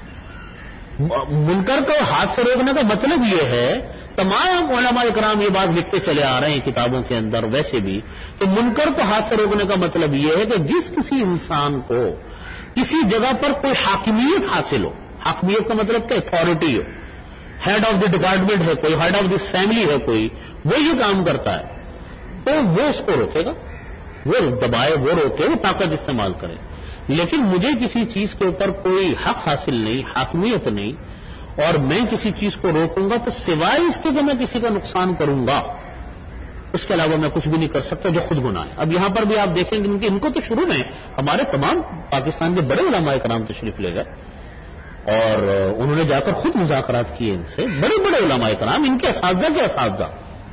منکر کو ہاتھ سے روکنے کا مطلب یہ ہے، تمام علماء اکرام یہ بات لکھتے چلے آ رہے ہیں کتابوں کے اندر ویسے بھی، کہ منکر کو ہاتھ سے روکنے کا مطلب یہ ہے کہ جس کسی انسان کو کسی جگہ پر کوئی حاکمیت حاصل ہو، حاکمیت کا مطلب کہ اتھارٹی ہو، ہیڈ آف دی ڈپارٹمنٹ ہے کوئی، ہیڈ آف دس فیملی ہے کوئی، وہ یہ کام کرتا ہے تو وہ اس کو روکے گا، وہ دبائے، وہ روکے، وہ طاقت استعمال کرے. لیکن مجھے کسی چیز کے اوپر کوئی حق حاصل نہیں، حاکمیت نہیں، اور میں کسی چیز کو روکوں گا تو سوائے اس کے کہ میں کسی کا نقصان کروں گا اس کے علاوہ میں کچھ بھی نہیں کر سکتا، جو خود گناہ ہے. اب یہاں پر بھی آپ دیکھیں گے کہ ان کو تو شروع میں ہمارے تمام پاکستان کے بڑے علماء کرام تشریف لے گئے اور انہوں نے جا کر خود مذاکرات کیے ان سے. بڑے بڑے علماء کرام، ان کے اساتذہ کے اساتذہ،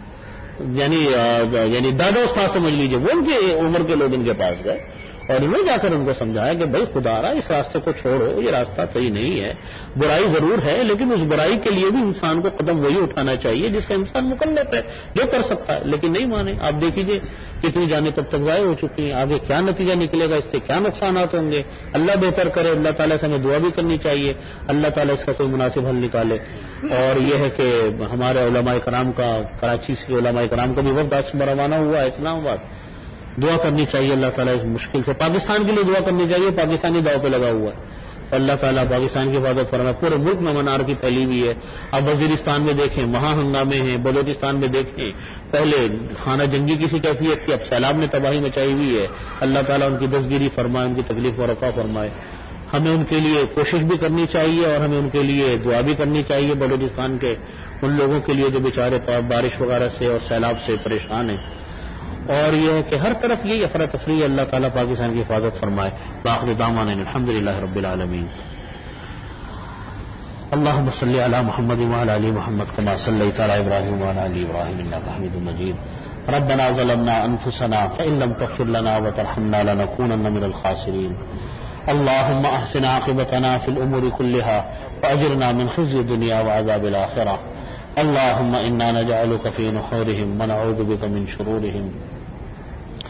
یعنی دادا استاد سمجھ لیجیے، وہ ان کی عمر کے لوگ ان کے پاس گئے اور انہوں نے جا کر ان کو سمجھایا کہ بھائی خدا رہا اس راستے کو چھوڑو، یہ راستہ صحیح نہیں ہے، برائی ضرور ہے لیکن اس برائی کے لیے بھی انسان کو قدم وہی اٹھانا چاہیے جس سے انسان مکلف ہے، جو کر سکتا ہے. لیکن نہیں مانے. آپ دیکھیے کتنی جانیں تب تک ضائع ہو چکی ہیں. آگے کیا نتیجہ نکلے گا، اس سے کیا نقصانات ہوں گے، اللہ بہتر کرے. اللہ تعالیٰ سے ہمیں دعا بھی کرنی چاہیے اللہ تعالیٰ اس کا کوئی مناسب حل نکالے. اور یہ ہے کہ ہمارے علماء کرام کا، کراچی سے علماء کرام کا بھی وقت آج صبح روانہ ہوا ہے اسلام آباد. دعا کرنی چاہیے اللہ تعالیٰ اس مشکل سے، پاکستان کے لیے دعا کرنی چاہیے. پاکستانی دعو پہ لگا ہوا ہے، اللہ تعالیٰ پاکستان کی حفاظت فرمائے. پورے ملک میں منارکی پھیلی ہوئی ہے. اب وزیرستان میں دیکھیں وہاں ہنگامے ہیں، بلوچستان میں دیکھیں پہلے خانہ جنگی کسی کیفیت تھی، اب سیلاب نے تباہی مچائی ہوئی ہے. اللہ تعالیٰ ان کی دستگیری فرمائے، ان کی تکلیف و رفع فرمائے. ہمیں ان کے لیے کوشش بھی کرنی چاہیے اور ہمیں ان کے لیے دعا بھی کرنی چاہیے. بلوچستان کے ان لوگوں کے لیے جو بیچارے بارش وغیرہ سے اور سیلاب سے پریشان ہیں. اور یہ ہے کہ ہر طرف یہ افراتفری، اللہ تعالیٰ پاکستان کی حفاظت فرمائے. باقی دعوانا الحمدللہ رب العالمین. اللهم صل على محمد وعلى ال محمد كما صليت على ابراهيم وعلى ال ابراهيم انك حميد مجيد. ربنا ظلمنا انفسنا فان لم تغفر لنا وترحمنا لنكونن من الخاسرين. اللهم احسن عاقبتنا في الامور كلها واجرنا من خزي الدنيا وعذاب الاخره. اللهم انا نجعلك في نحورهم ونعوذ بك من شرورهم.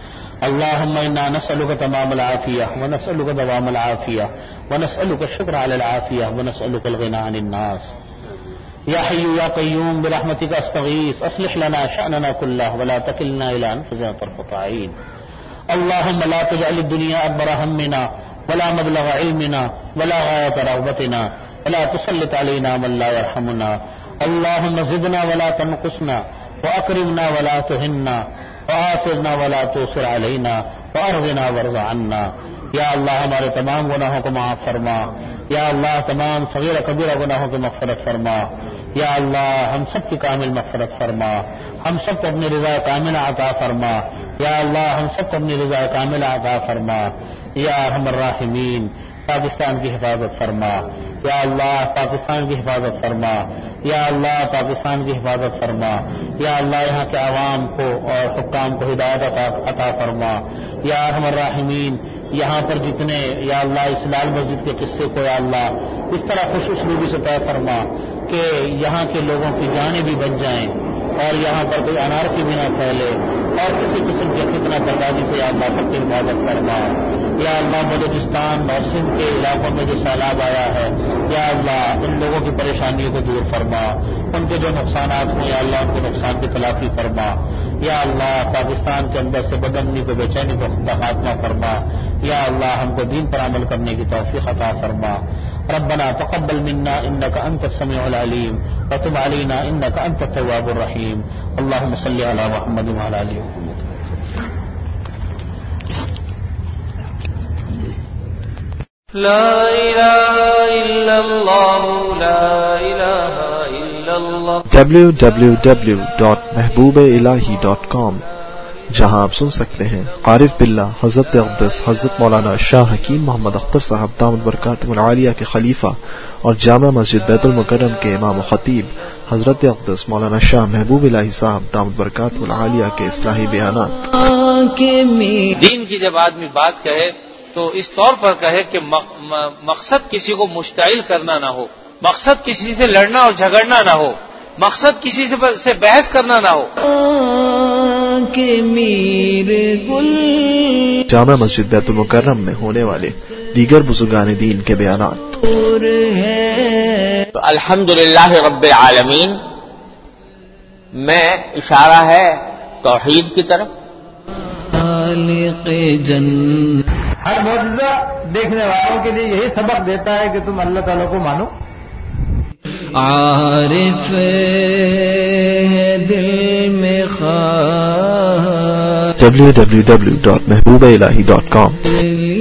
اللهم إنا نسألك تمام العافية ونسألك دوام العافية ونسألك الشكر على العافية ونسألك الغنى عن الناس. يا حي يا قيوم برحمتك أستغيث أصلح لنا شأننا كله ولا تكلنا إلى أنفسنا طرفة عين. اللهم لا تجعل الدنيا أكبر همنا ولا مبلغ علمنا ولا غاية رغبتنا ولا تسلط علينا من لا يرحمنا. اللهم زدنا ولا تنقصنا وأكرمنا ولا تهنا وآثرنا ولا توسر علينا وأرضنا وارض عنا. یا اللہ ہمارے تمام گناہوں کو معاف فرما. یا اللہ تمام صغیر کبیرہ گناہوں کی مغفرت فرما. یا اللہ ہم سب کی کامل مغفرت فرما. ہم سب کو اپنی رضا کاملہ عطا فرما. یا اللہ ہم سب کو اپنی رضا کاملہ عطا فرما. یا ارحم الراحمین پاکستان کی حفاظت فرما. یا اللہ پاکستان کی حفاظت فرما. یا اللہ پاکستان کی حفاظت فرما. یا اللہ یہاں کے عوام کو اور حکام کو ہدایت عطا فرما. یا ارحم الراحمین یہاں پر جتنے یا اللہ اس لال مسجد کے قصے کو یا اللہ اس طرح خوش اسلوبی سے طے فرما کہ یہاں کے لوگوں کی جانیں بھی بچ جائیں اور یہاں پر کوئی انارکی بھی نہ پھیلے اور کسی قسم کے فتنہ بربادی سے یا اللہ سب کی حفاظت فرما. یا اللہ بلوچستان اور سندھ کے علاقوں میں جو سیلاب آیا ہے یا اللہ ان لوگوں کی پریشانیوں کو دور فرما. ان کے جو نقصانات ہوں یا اللہ ان کے نقصان کی تلافی فرما. یا اللہ پاکستان کے اندر سے بدامنی کو بے چینی کو خاتمہ فرما. یا اللہ ہم کو دین پر عمل کرنے کی توفیق عطا فرما. ربنا تقبل منا انك انت السميع العليم وتب علينا انك انت التواب الرحيم. اللهم صل على محمد وعلى آله محمد. لا الہ الا اللہ لا الہ الا اللہ. www.mehboob-ilahi.com جہاں آپ سن سکتے ہیں عارف باللہ حضرت اقدس حضرت مولانا شاہ حکیم محمد اختر صاحب دامت برکاتہ العالیہ کے خلیفہ اور جامع مسجد بیت المکرم کے امام و خطیب حضرت اقدس مولانا شاہ محبوب الہی صاحب دامت برکاتہ العالیہ کے اصلاحی بیانات. دین کی جب آدمی بات کہے تو اس طور پر کہے کہ مقصد کسی کو مشتعل کرنا نہ ہو، مقصد کسی سے لڑنا اور جھگڑنا نہ ہو، مقصد کسی سے بحث کرنا نہ ہو. جامع مسجد بیت المکرم میں ہونے والے دیگر بزرگان دین کے بیانات. الحمدللہ رب العالمین میں اشارہ ہے توحید کی طرف. ہر معجزہ دیکھنے والوں کے لیے یہی سبق دیتا ہے کہ تم اللہ تعالیٰ کو مانو. عارف دل میں خواہ www.mehboob-ilahi.com